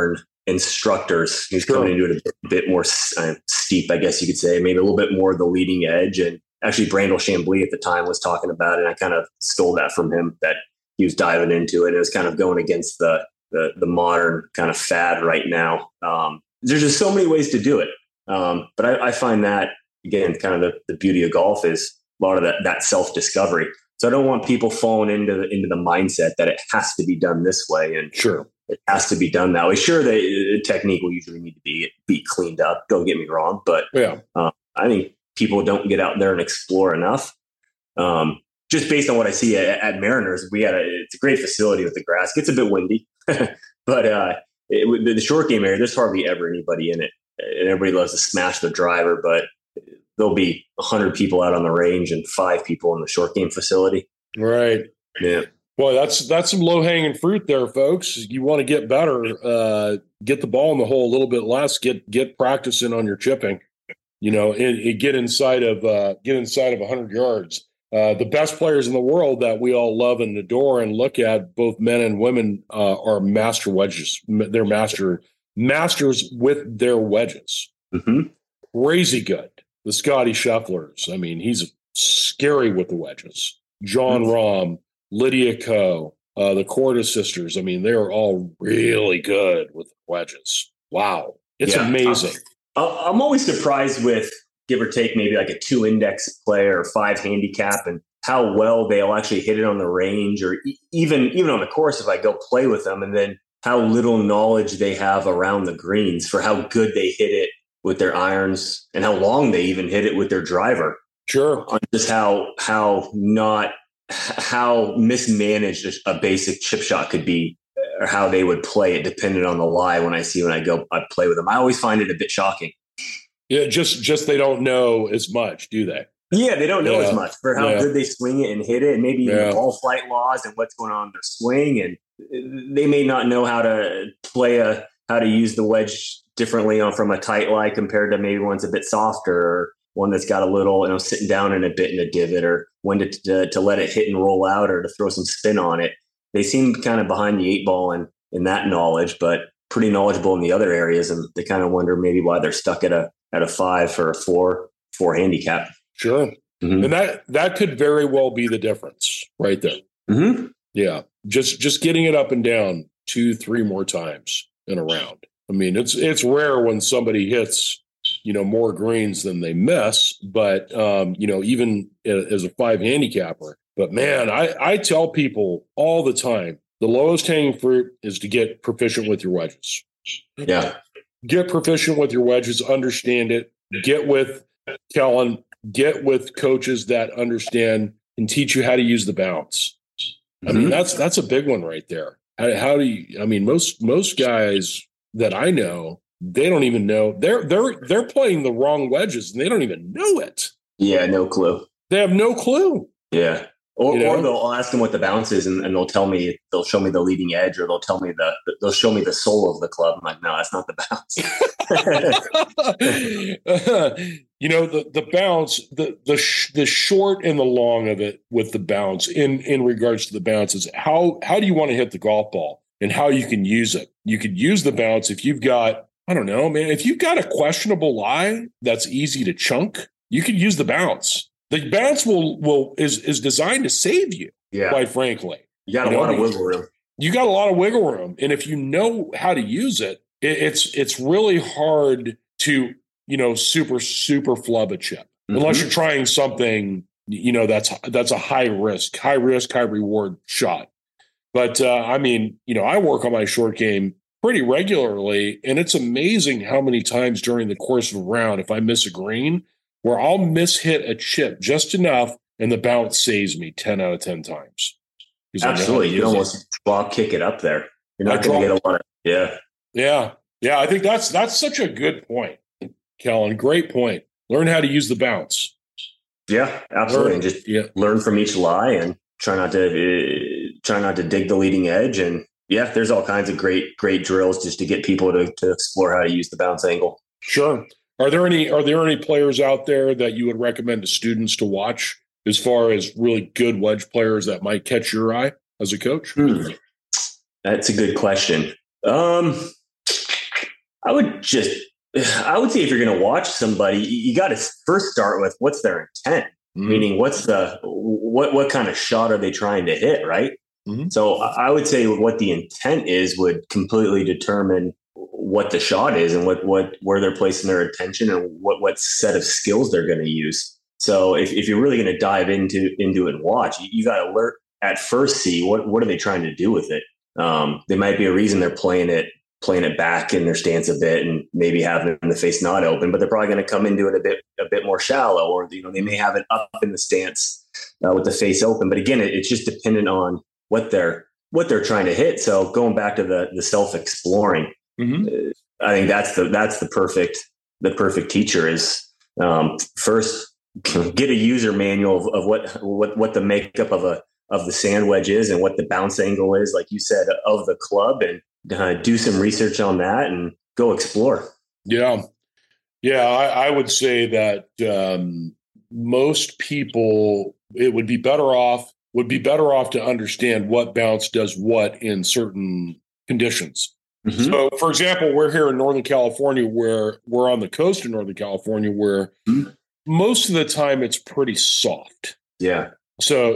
[SPEAKER 2] instructors who's coming into it a bit more steep, I guess you could say, maybe a little bit more the leading edge. And actually, Brandel Chambly at the time was talking about it, and I kind of stole that from him, that he was diving into it. And it was kind of going against the modern kind of fad right now. There's just so many ways to do it. But I find that, again, kind of the beauty of golf is a lot of that self-discovery. So I don't want people falling into the mindset that it has to be done this way. And
[SPEAKER 1] sure,
[SPEAKER 2] it has to be done that way. Sure, the technique will usually need to be cleaned up. Don't get me wrong. But I think people don't get out there and explore enough. Just based on what I see at Mariners, it's a great facility with the grass. It gets a bit windy, but the short game area, there's hardly ever anybody in it. And everybody loves to smash the driver, but there'll be 100 people out on the range and 5 people in the short game facility.
[SPEAKER 1] Right.
[SPEAKER 2] Yeah.
[SPEAKER 1] Boy, that's some low hanging fruit there, folks. You want to get better, get the ball in the hole a little bit less, get practicing on your chipping, and get inside of 100 yards. The best players in the world that we all love and adore and look at, both men and women, are master wedges. They're masters with their wedges.
[SPEAKER 2] Mm-hmm.
[SPEAKER 1] Crazy good. The Scotty Schefflers. I mean, he's scary with the wedges. John Rahm, Lydia Ko, the Korda sisters. I mean, they're all really good with wedges. Wow. It's amazing.
[SPEAKER 2] I'm always surprised with, give or take, maybe like a 2 index play or 5 handicap, and how well they'll actually hit it on the range, or even on the course if I go play with them, and then how little knowledge they have around the greens for how good they hit it with their irons and how long they even hit it with their driver.
[SPEAKER 1] Sure.
[SPEAKER 2] Just how mismanaged a basic chip shot could be, or how they would play it depending on the lie when I play with them. I always find it a bit shocking.
[SPEAKER 1] Yeah, just they don't know as much, do they?
[SPEAKER 2] Yeah, they don't know as much for how good they swing it and hit it, and maybe even the ball flight laws and what's going on in their swing. And they may not know how to how to use the wedge differently from a tight lie compared to maybe one's a bit softer, or one that's got a little, sitting down in a bit in a divot, or when to let it hit and roll out, or to throw some spin on it. They seem kind of behind the 8 ball in that knowledge, but pretty knowledgeable in the other areas. And they kind of wonder maybe why they're stuck at a 5 or a 4 handicap.
[SPEAKER 1] Sure. Mm-hmm. And that could very well be the difference right there.
[SPEAKER 2] Mm-hmm.
[SPEAKER 1] Yeah. Just getting it up and down 2-3 more times in a round. I mean, it's rare when somebody hits, more greens than they miss, but, even as a 5 handicapper. But man, I tell people all the time, the lowest hanging fruit is to get proficient with your wedges.
[SPEAKER 2] Yeah.
[SPEAKER 1] Get proficient with your wedges, understand it, get with Kellen, get with coaches that understand and teach you how to use the bounce. Mm-hmm. I mean, that's a big one right there. How do you, I mean, most guys that I know, they don't even know they're playing the wrong wedges and they don't even know it.
[SPEAKER 2] Yeah. No clue.
[SPEAKER 1] They have no clue.
[SPEAKER 2] Yeah. Or I'll ask them what the bounce is, and they'll show me the leading edge, or they'll show me the sole of the club. I'm like, no, that's not the bounce.
[SPEAKER 1] The bounce, the short and the long of it with the bounce in regards to the bounce is how do you want to hit the golf ball and how you can use it. You could use the bounce if you've got, I don't know, man, if you've got a questionable lie that's easy to chunk, you could use the bounce. The bounce is designed to save you, quite frankly.
[SPEAKER 2] You got a lot of wiggle room.
[SPEAKER 1] You got a lot of wiggle room. And if you know how to use it, it's really hard to, super flub a chip. Mm-hmm. Unless you're trying something, that's a high risk, high reward shot. But I work on my short game pretty regularly, and it's amazing how many times during the course of a round, if I miss a green, where I'll mishit a chip just enough and the bounce saves me 10 out of 10 times.
[SPEAKER 2] Absolutely. You almost drop kick it up there. You're not going to get a lot of,
[SPEAKER 1] Yeah. I think that's such a good point, Kellen. Great point. Learn how to use the bounce.
[SPEAKER 2] Yeah, absolutely. And just learn from each lie and try not to dig the leading edge. And there's all kinds of great drills just to get people to explore how to use the bounce angle.
[SPEAKER 1] Sure. Are there any players out there that you would recommend to students to watch as far as really good wedge players that might catch your eye as a coach?
[SPEAKER 2] That's a good question. I would say if you're going to watch somebody, you got to first start with what's their intent, meaning what kind of shot are they trying to hit, right? So I would say what the intent is would completely determine what the shot is and where they're placing their attention and what set of skills they're going to use. So if you're really going to dive into it and watch, you got to at first see what are they trying to do with it. There might be a reason they're playing it back in their stance a bit and maybe having the face not open, but they're probably going to come into it a bit more shallow, or they may have it up in the stance with the face open. But again, it's just dependent on what they're trying to hit. So going back to the self-exploring, I think that's the perfect teacher is first get a user manual of what the makeup of the sand wedge is and what the bounce angle is, like you said, of the club, and do some research on that and go explore.
[SPEAKER 1] Yeah. I would say that most people, it would be better off to understand what bounce does what in certain conditions. So, for example, we're here in Northern California, where we're on the coast of Northern California, where most of the time it's pretty soft.
[SPEAKER 2] Yeah.
[SPEAKER 1] So,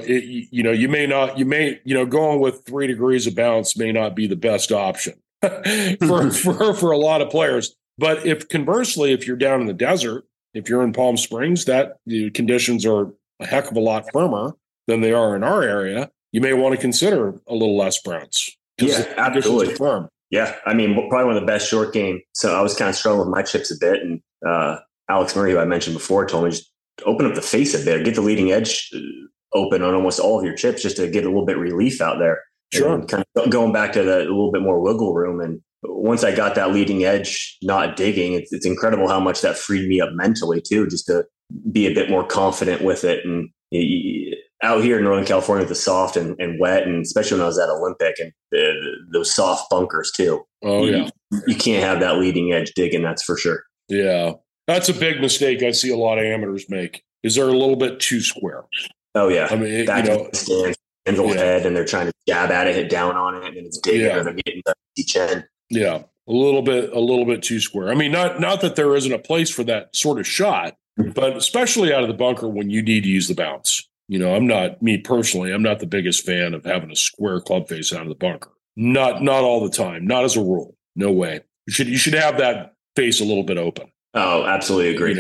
[SPEAKER 1] going with 3 degrees of bounce may not be the best option for a lot of players. But conversely, if you're down in the desert, if you're in Palm Springs, the conditions are a heck of a lot firmer than they are in our area. You may want to consider a little less bounce.
[SPEAKER 2] Yeah, absolutely. Firm. Yeah, I mean, probably one of the best short game. So I was kind of struggling with my chips a bit, and Alex Murray, who I mentioned before, told me just open up the face a bit, get the leading edge open on almost all of your chips just to get a little bit relief out there.
[SPEAKER 1] Sure.
[SPEAKER 2] And kind of going back to a little bit more wiggle room. And once I got that leading edge not digging, it's incredible how much that freed me up mentally too, just to be a bit more confident with it. And out here in Northern California with the soft and wet, and especially when I was at Olympic and those soft bunkers too.
[SPEAKER 1] Oh, yeah.
[SPEAKER 2] You can't have that leading edge digging, that's for sure.
[SPEAKER 1] Yeah. That's a big mistake I see a lot of amateurs make, is they're a little bit too square.
[SPEAKER 2] Oh, yeah.
[SPEAKER 1] I mean,
[SPEAKER 2] handle head, and they're trying to jab at it, hit down on it, and it's digging, or they're getting the chin.
[SPEAKER 1] Yeah. A little bit too square. I mean, not that there isn't a place for that sort of shot, but especially out of the bunker when you need to use the bounce. I'm not the biggest fan of having a square club face out of the bunker. Not all the time. Not as a rule. No way. You should have that face a little bit open.
[SPEAKER 2] Oh, absolutely agree.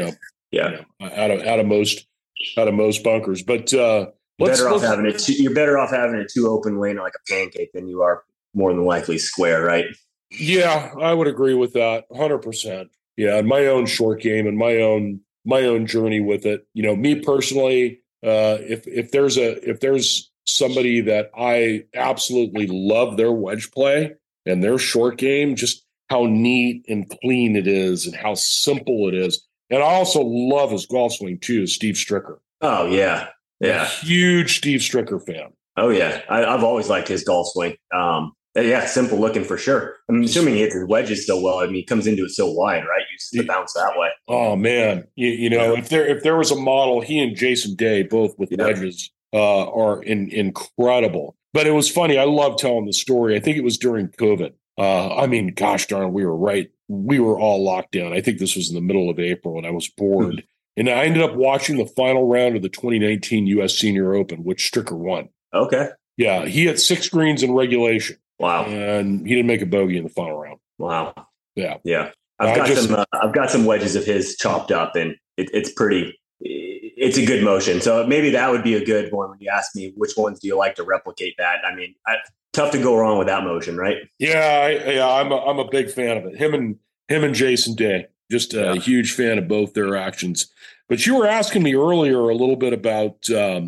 [SPEAKER 1] Out of most bunkers. But you're better off having a too open lane like a pancake than you are more than likely square, right? Yeah, I would agree with that 100%. Yeah, and my own short game and my own journey with it. Me personally, if there's somebody that I absolutely love their wedge play and their short game, just how neat and clean it is and how simple it is. And I also love his golf swing too, Steve Stricker.
[SPEAKER 2] Oh yeah. Yeah.
[SPEAKER 1] Huge Steve Stricker fan.
[SPEAKER 2] Oh yeah. I've always liked his golf swing. Simple looking for sure. I'm assuming he hits his wedges so well. I mean, he comes into it so wide, right? Uses the bounce that way.
[SPEAKER 1] Oh man. If there was a model, he and Jason Day, both with wedges, are incredible. But it was funny. I love telling the story. I think it was during COVID. Gosh darn, we were right. We were all locked down. I think this was in the middle of April, and I was bored. And I ended up watching the final round of the 2019 U.S. Senior Open, which Stricker won.
[SPEAKER 2] Okay.
[SPEAKER 1] Yeah, he had 6 greens in regulation.
[SPEAKER 2] Wow.
[SPEAKER 1] And he didn't make a bogey in the final round.
[SPEAKER 2] Wow.
[SPEAKER 1] Yeah.
[SPEAKER 2] Yeah. I've got some wedges of his chopped up, and it's a good motion. So maybe that would be a good one when you ask me which ones do you like to replicate that. I mean, tough to go wrong with that motion, right?
[SPEAKER 1] Yeah. I'm a big fan of it. Him and Jason Day, just a huge fan of both their actions. But you were asking me earlier a little bit about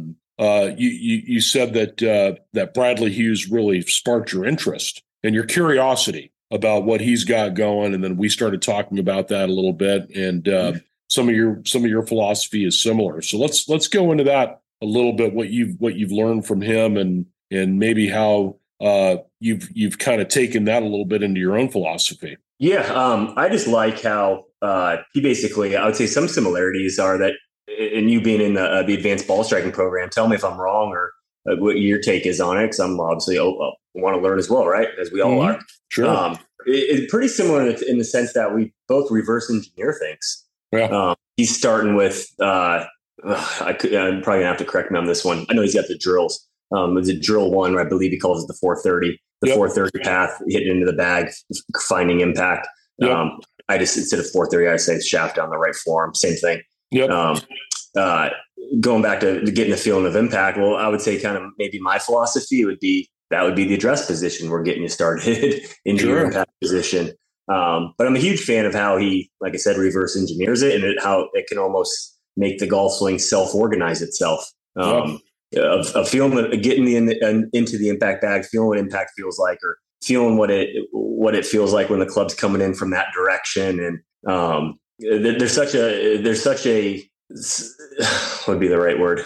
[SPEAKER 1] you said that Bradley Hughes really sparked your interest and your curiosity about what he's got going, and then we started talking about that a little bit, and some of your philosophy is similar. So let's go into that a little bit. What you've learned from him, and maybe how you've kind of taken that a little bit into your own philosophy.
[SPEAKER 2] Yeah, I just like how he basically, I would say some similarities are that, and you being in the advanced ball striking program, tell me if I'm wrong or what your take is on it, because I'm obviously want to learn as well, right? As we all are.
[SPEAKER 1] Sure.
[SPEAKER 2] It's pretty similar in the sense that we both reverse engineer things.
[SPEAKER 1] Yeah.
[SPEAKER 2] He's starting with, I'm probably gonna have to correct me on this one. I know he's got the drills. It's a drill one, I believe he calls it the 430. The 430 path, hitting into the bag, finding impact.
[SPEAKER 1] Yep.
[SPEAKER 2] I just, instead of 430, I say shaft down the right forearm. Same thing.
[SPEAKER 1] Yep.
[SPEAKER 2] Going back to getting the feeling of impact. Well, I would say kind of maybe my philosophy would be the address position. We're getting you started into your impact position. But I'm a huge fan of how he, like I said, reverse engineers it, and how it can almost make the golf swing self-organize itself. Of feeling getting into the impact bag, feeling what impact feels like, or feeling what it feels like when the club's coming in from that direction. And there's such a what would be the right word?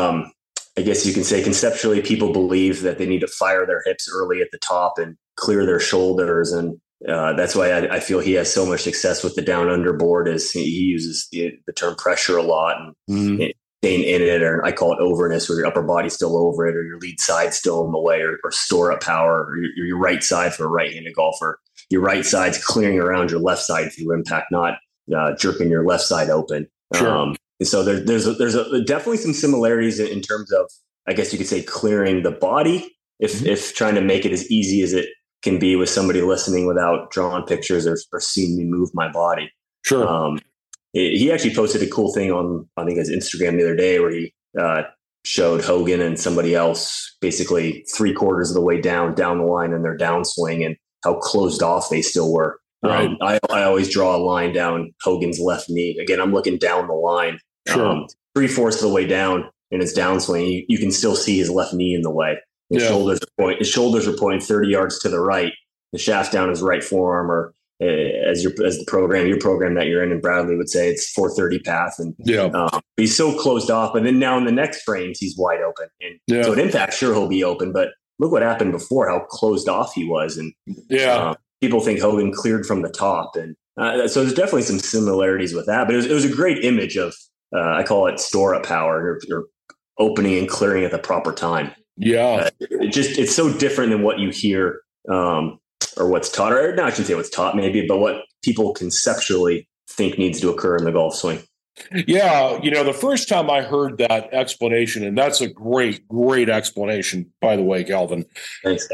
[SPEAKER 2] I guess you can say conceptually, people believe that they need to fire their hips early at the top and clear their shoulders, and that's why I feel he has so much success with the down under board. Is he uses the term pressure a lot, and staying in it, or I call it overness, where your upper body's still over it, or your lead side still in the way, or store up power, or your right side for a right-handed golfer. Your right side's clearing around your left side through impact, not jerking your left side open.
[SPEAKER 1] Sure.
[SPEAKER 2] And so there's definitely some similarities in terms of, I guess you could say, clearing the body, if trying to make it as easy as it can be with somebody listening without drawing pictures or seeing me move my body.
[SPEAKER 1] Sure.
[SPEAKER 2] He actually posted a cool thing on, I think, his Instagram the other day, where he showed Hogan and somebody else basically 3/4 of the way down the line in their downswing, and how closed off they still were.
[SPEAKER 1] Right.
[SPEAKER 2] I always draw a line down Hogan's left knee. Again, I'm looking down the line.
[SPEAKER 1] Sure.
[SPEAKER 2] 3/4 of the way down in his downswing, you can still see his left knee in the way. His shoulders are pointing 30 yards to the right. The shaft down his right forearm, or as the program that you're in, and Bradley would say it's 430 path, and he's so closed off. And then now in the next frames, he's wide open, and so at impact, sure, he'll be open, but look what happened before, how closed off he was, and people think Hogan cleared from the top, and so there's definitely some similarities with that. But it was a great image of I call it store up power, or opening and clearing at the proper time.
[SPEAKER 1] Yeah,
[SPEAKER 2] it's so different than what you hear. Or what's taught, or no, I shouldn't say what's taught maybe, but what people conceptually think needs to occur in the golf swing.
[SPEAKER 1] Yeah. The first time I heard that explanation, and that's a great explanation, by the way, Calvin,
[SPEAKER 2] Thanks.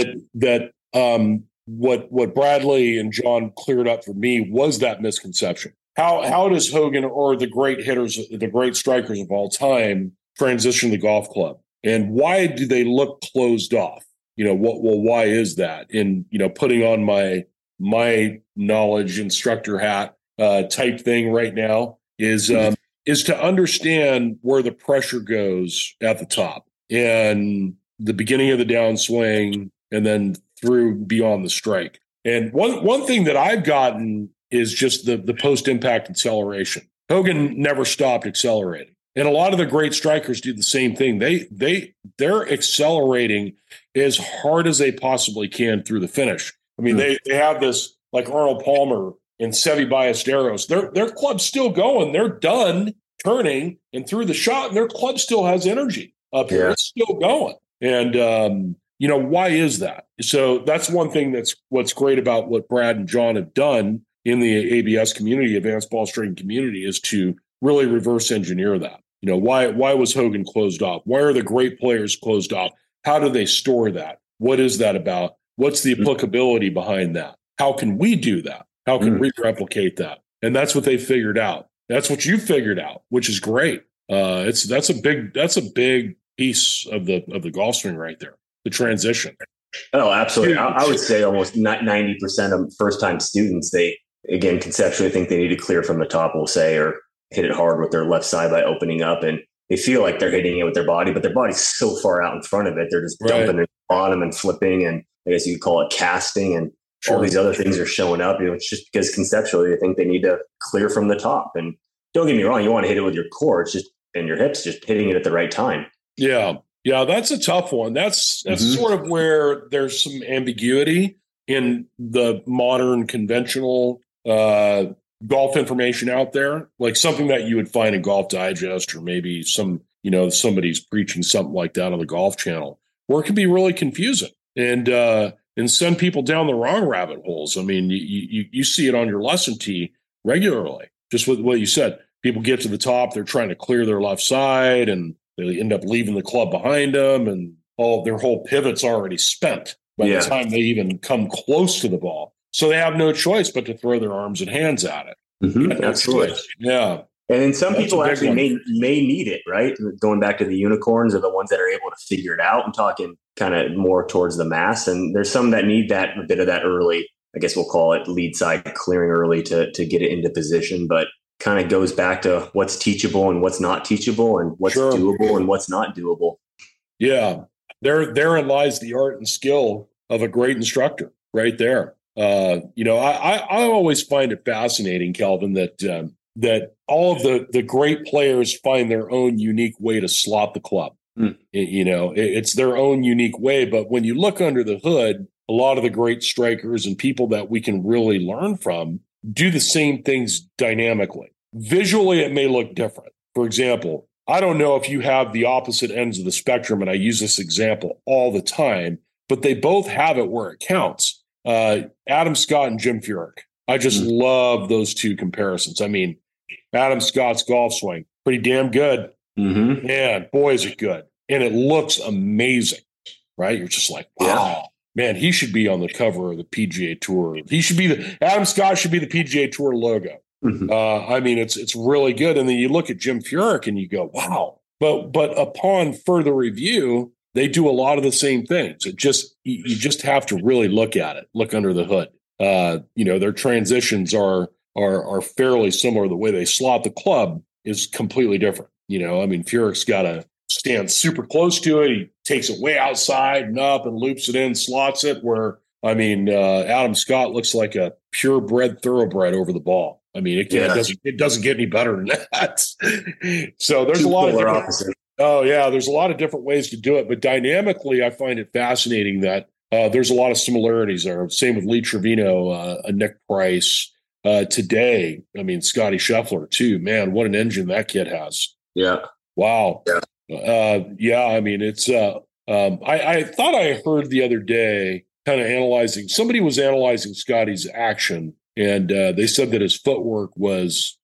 [SPEAKER 1] What Bradley and John cleared up for me was that misconception. How does Hogan, or the great hitters, the great strikers of all time, transition the golf club? And why do they look closed off? Why is that? And, putting on my knowledge instructor hat type thing right now is to understand where the pressure goes at the top, and the beginning of the downswing, and then through beyond the strike. And one thing that I've gotten is just the post-impact acceleration. Hogan never stopped accelerating. And a lot of the great strikers do the same thing. They're accelerating as hard as they possibly can through the finish. I mean, they have this, like Arnold Palmer and Seve Ballesteros. Their club's still going. They're done turning and through the shot, and their club still has energy up here. It's still going. And why is that? So that's one thing what's great about what Brad and John have done in the ABS community, advanced ball striking community, is to really reverse engineer that. Why was Hogan closed off? Why are the great players closed off? How do they store that? What is that about? What's the applicability behind that? How can we do that? How can we replicate that? And that's what they figured out. That's what you figured out, which is great. That's a big piece of the golf swing right there. The transition.
[SPEAKER 2] Oh, absolutely. I would say almost 90% of first-time students, they, again, conceptually think they need to clear from the top, we'll say, or hit it hard with their left side by opening up, and they feel like they're hitting it with their body, but their body's so far out in front of it. They're just dumping it on them and flipping, and I guess you could call it casting, and all these other things are showing up. It's just because conceptually they think they need to clear from the top. And don't get me wrong, you want to hit it with your core, it's just, and your hips, just hitting it at the right time.
[SPEAKER 1] Yeah, that's a tough one. That's sort of where there's some ambiguity in the modern conventional golf information out there, like something that you would find in Golf Digest, or maybe somebody's preaching something like that on the Golf Channel, where it can be really confusing. And and send people down the wrong rabbit holes. I mean, you see it on your lesson tee regularly, just with what you said. People get to the top, they're trying to clear their left side, and they end up leaving the club behind them, and all their whole pivot's already spent by the time they even come close to the ball. So they have no choice but to throw their arms and hands at it.
[SPEAKER 2] Mm-hmm. Absolutely.
[SPEAKER 1] Yeah.
[SPEAKER 2] And then some people actually may need it, right? Going back to the unicorns are the ones that are able to figure it out. I'm talking kind of more towards the mass. And there's some that need that, a bit of that early, I guess we'll call it lead side clearing early to get it into position. But kind of goes back to what's teachable and what's not teachable, and what's doable and what's not doable.
[SPEAKER 1] Yeah. Therein lies the art and skill of a great instructor right there. I always find it fascinating, Kelvin, that all of the great players find their own unique way to slot the club. It's their own unique way. But when you look under the hood, a lot of the great strikers and people that we can really learn from do the same things dynamically. Visually, it may look different. For example, I don't know if you have the opposite ends of the spectrum, and I use this example all the time, but they both have it where it counts. Adam Scott and Jim Furyk. I just love those two comparisons. I mean, Adam Scott's golf swing, pretty damn good. Mm-hmm. Man, boy, is it good. And it looks amazing, right? You're just like, wow, man, he should be on the cover of the PGA Tour. Adam Scott should be the PGA Tour logo. Mm-hmm. I mean, it's really good. And then you look at Jim Furyk and you go, wow. But upon further review, they do a lot of the same things. You just have to really look at it, look under the hood. Their transitions are fairly similar. The way they slot the club is completely different. Furyk's got to stand super close to it. He takes it way outside and up and loops it in, slots it. Adam Scott looks like a purebred thoroughbred over the ball. I mean, it doesn't get any better than that. So there's a lot of different opposite. Oh yeah, there's a lot of different ways to do it, but dynamically, I find it fascinating that there's a lot of similarities there. Same with Lee Trevino, Nick Price. Today, Scotty Scheffler too. Man, what an engine that kid has.
[SPEAKER 2] Yeah.
[SPEAKER 1] Wow. Yeah. It's. I thought I heard the other day, kind of somebody was analyzing Scotty's action, and they said that his footwork was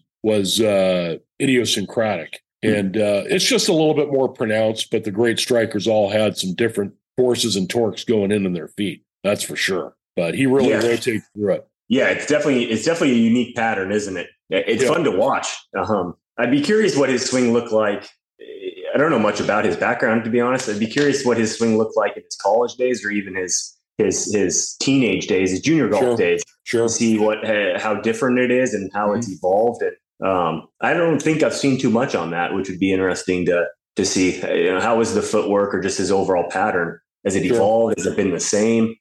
[SPEAKER 1] idiosyncratic. And it's just a little bit more pronounced, but the great strikers all had some different forces and torques going in their feet. That's for sure. But he really rotates through it.
[SPEAKER 2] Yeah, it's definitely a unique pattern, isn't it? It's fun to watch. I'd be curious what his swing looked like. I don't know much about his background, to be honest. I'd be curious what his swing looked like in his college days, or even his teenage days, his junior golf days.
[SPEAKER 1] Sure.
[SPEAKER 2] To see how different it is and how it's evolved. And I don't think I've seen too much on that, which would be interesting to see. How was the footwork or just his overall pattern? Has it evolved? Has it been the same?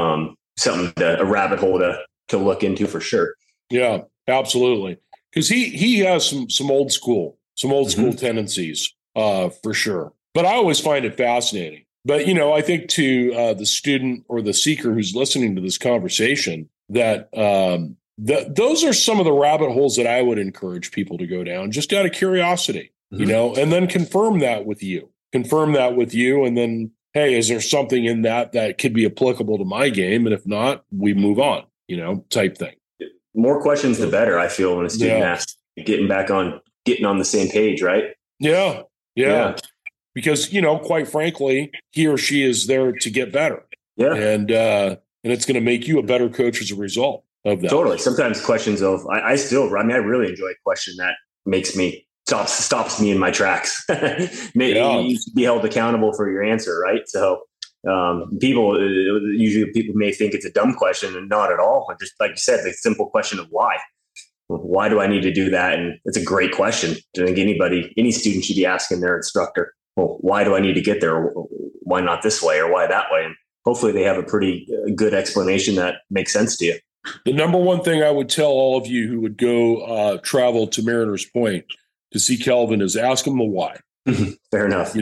[SPEAKER 2] A rabbit hole to look into for sure.
[SPEAKER 1] Yeah, absolutely. Because he has some old school tendencies for sure. But I always find it fascinating. But I think to the student or the seeker who's listening to this conversation, that those are some of the rabbit holes that I would encourage people to go down, just out of curiosity, and then confirm that with you, and then, hey, is there something in that could be applicable to my game? And if not, we move on, type thing.
[SPEAKER 2] More questions, the better, I feel, when a student asks, getting on the same page, right?
[SPEAKER 1] Yeah. Because, quite frankly, he or she is there to get better.
[SPEAKER 2] Yeah.
[SPEAKER 1] And it's going to make you a better coach as a result of that.
[SPEAKER 2] Totally. Sometimes questions I really enjoy a question that makes me stops me in my tracks. Maybe you should be held accountable for your answer, right? So people may think it's a dumb question, and not at all. Just like you said, the simple question of why. Why do I need to do that? And it's a great question. I think any student should be asking their instructor, well, why do I need to get there? Why not this way, or why that way? And hopefully they have a pretty good explanation that makes sense to you.
[SPEAKER 1] The number one thing I would tell all of you who would go travel to Mariners Point to see Kelvin is ask him the why.
[SPEAKER 2] Fair enough.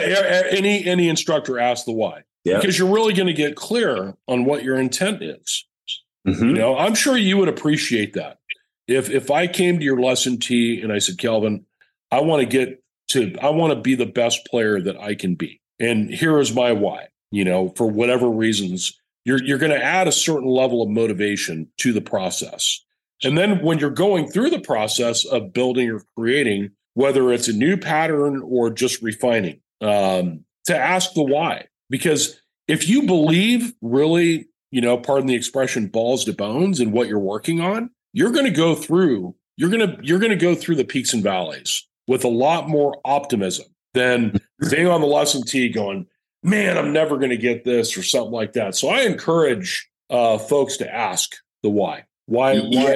[SPEAKER 1] Any instructor asks the why, because you're really going to get clear on what your intent is. Mm-hmm. I'm sure you would appreciate that. If I came to your lesson tee and I said, Kelvin, I want to be the best player that I can be, and here is my why. For whatever reasons you're going to add a certain level of motivation to the process. And then when you're going through the process of building or creating, whether it's a new pattern or just refining, to ask the why. Because if you believe really, pardon the expression, balls to bones in what you're working on, you're going to go through the peaks and valleys with a lot more optimism than being on the lesson tee going, man, I'm never going to get this or something like that. So I encourage folks to ask the why. Why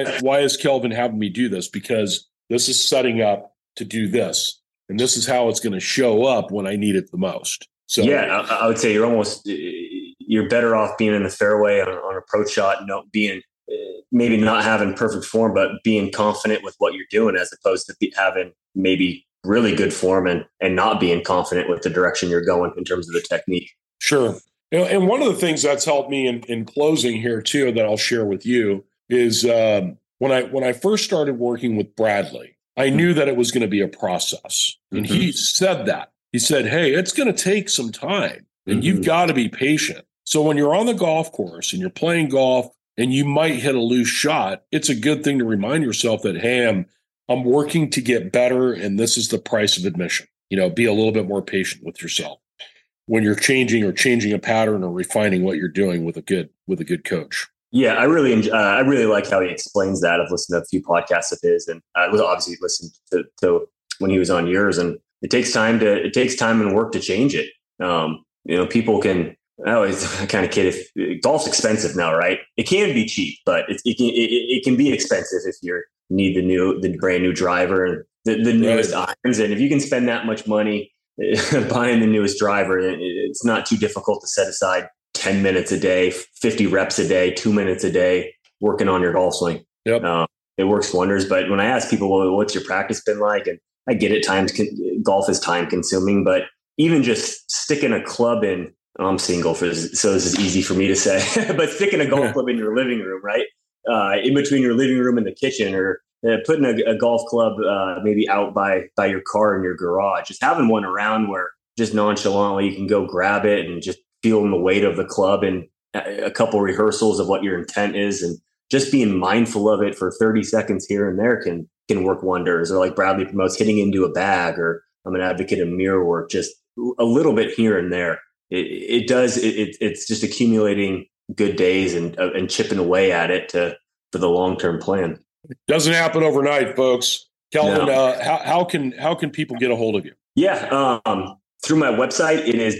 [SPEAKER 1] is Kelvin having me do this? Because this is setting up to do this, and this is how it's going to show up when I need it the most. So
[SPEAKER 2] yeah, I would say you're better off being in the fairway on approach shot, being maybe not having perfect form, but being confident with what you're doing, as opposed to having maybe really good form and not being confident with the direction you're going in terms of the technique.
[SPEAKER 1] Sure. And one of the things that's helped me in closing here too, that I'll share with you, is when I first started working with Bradley, I knew that it was going to be a process. And he said that. He said, hey, it's going to take some time and you've got to be patient. So when you're on the golf course and you're playing golf and you might hit a loose shot, it's a good thing to remind yourself that, hey, I'm working to get better and this is the price of admission. Be a little bit more patient with yourself when you're changing a pattern or refining what you're doing with a good coach.
[SPEAKER 2] Yeah, I really like how he explains that. I've listened to a few podcasts of his, and I was obviously listened to when he was on yours. And it takes time and work to change it. People can. I always kind of kid. If golf's expensive now, right? It can be cheap, but it can be expensive if you need the brand new driver and the newest irons. And if you can spend that much money buying the newest driver, it's not too difficult to set aside 10 minutes a day, 50 reps a day, 2 minutes a day, working on your golf swing.
[SPEAKER 1] Yep.
[SPEAKER 2] It works wonders. But when I ask people, well, what's your practice been like? And I get it, golf is time consuming, but even just sticking a club in, I'm single so this is easy for me to say, but sticking a golf club in your living room, right? In between your living room and the kitchen, or putting a golf club maybe out by your car in your garage, just having one around where just nonchalantly you can go grab it and just feeling the weight of the club and a couple rehearsals of what your intent is, and just being mindful of it for 30 seconds here and there can work wonders. Or like Bradley promotes, hitting into a bag, or I'm an advocate of mirror work, just a little bit here and there. It does. It's just accumulating good days and chipping away at it for the long-term plan.
[SPEAKER 1] It doesn't happen overnight, folks. Kelvin, no. How can people get a hold of you?
[SPEAKER 2] Yeah. Through my website, it is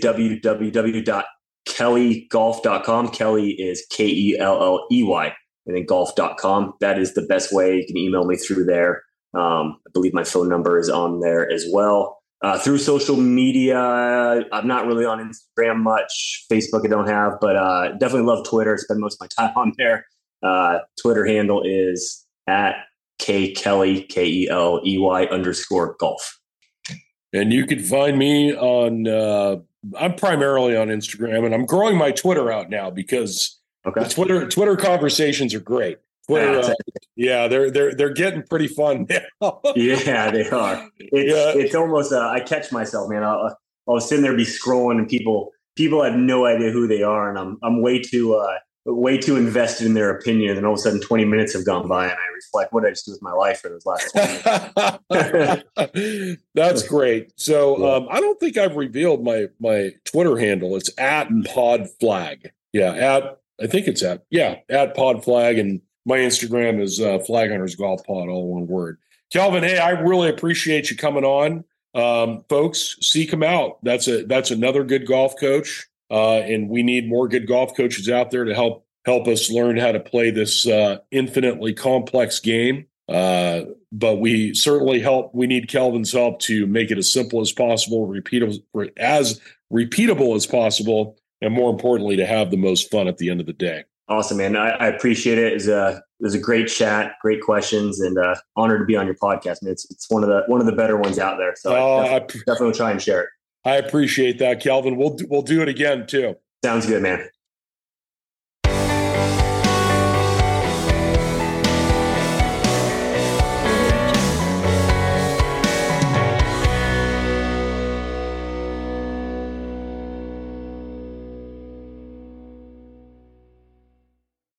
[SPEAKER 2] www.kellygolf.com. Kelly is Kelley, and then golf.com. That is the best way. You can email me through there. I believe my phone number is on there as well. Through social media, I'm not really on Instagram much. Facebook I don't have, but definitely love Twitter. Spend most of my time on there. Twitter handle is @KKelley, KELEY_golf.
[SPEAKER 1] And you can find me on, I'm primarily on Instagram, and I'm growing my Twitter out now because the Twitter conversations are great. Twitter, they're getting pretty fun now.
[SPEAKER 2] Yeah, they are. It's almost, I catch myself, man. I'll sit there, be scrolling, and people have no idea who they are. And I'm way too invested in their opinion. And all of a sudden 20 minutes have gone by and I reflect, what did I just do with my life for those last 20 minutes?
[SPEAKER 1] That's great. So I don't think I've revealed my Twitter handle. It's @podflag. I think it's @podflag. And my Instagram is Flag Hunters Golf Pod, all one word. Kelvin, hey, I really appreciate you coming on. Folks, seek him out. That's another good golf coach. And we need more good golf coaches out there to help us learn how to play this infinitely complex game. But we certainly we need Kelvin's help to make it as simple as possible, as repeatable as possible, and more importantly, to have the most fun at the end of the day.
[SPEAKER 2] Awesome, man. I appreciate it. It was a great chat, great questions, and honored to be on your podcast, man. It's one of the better ones out there. So definitely try and share it.
[SPEAKER 1] I appreciate that, Kelvin. We'll do it again too.
[SPEAKER 2] Sounds good, man.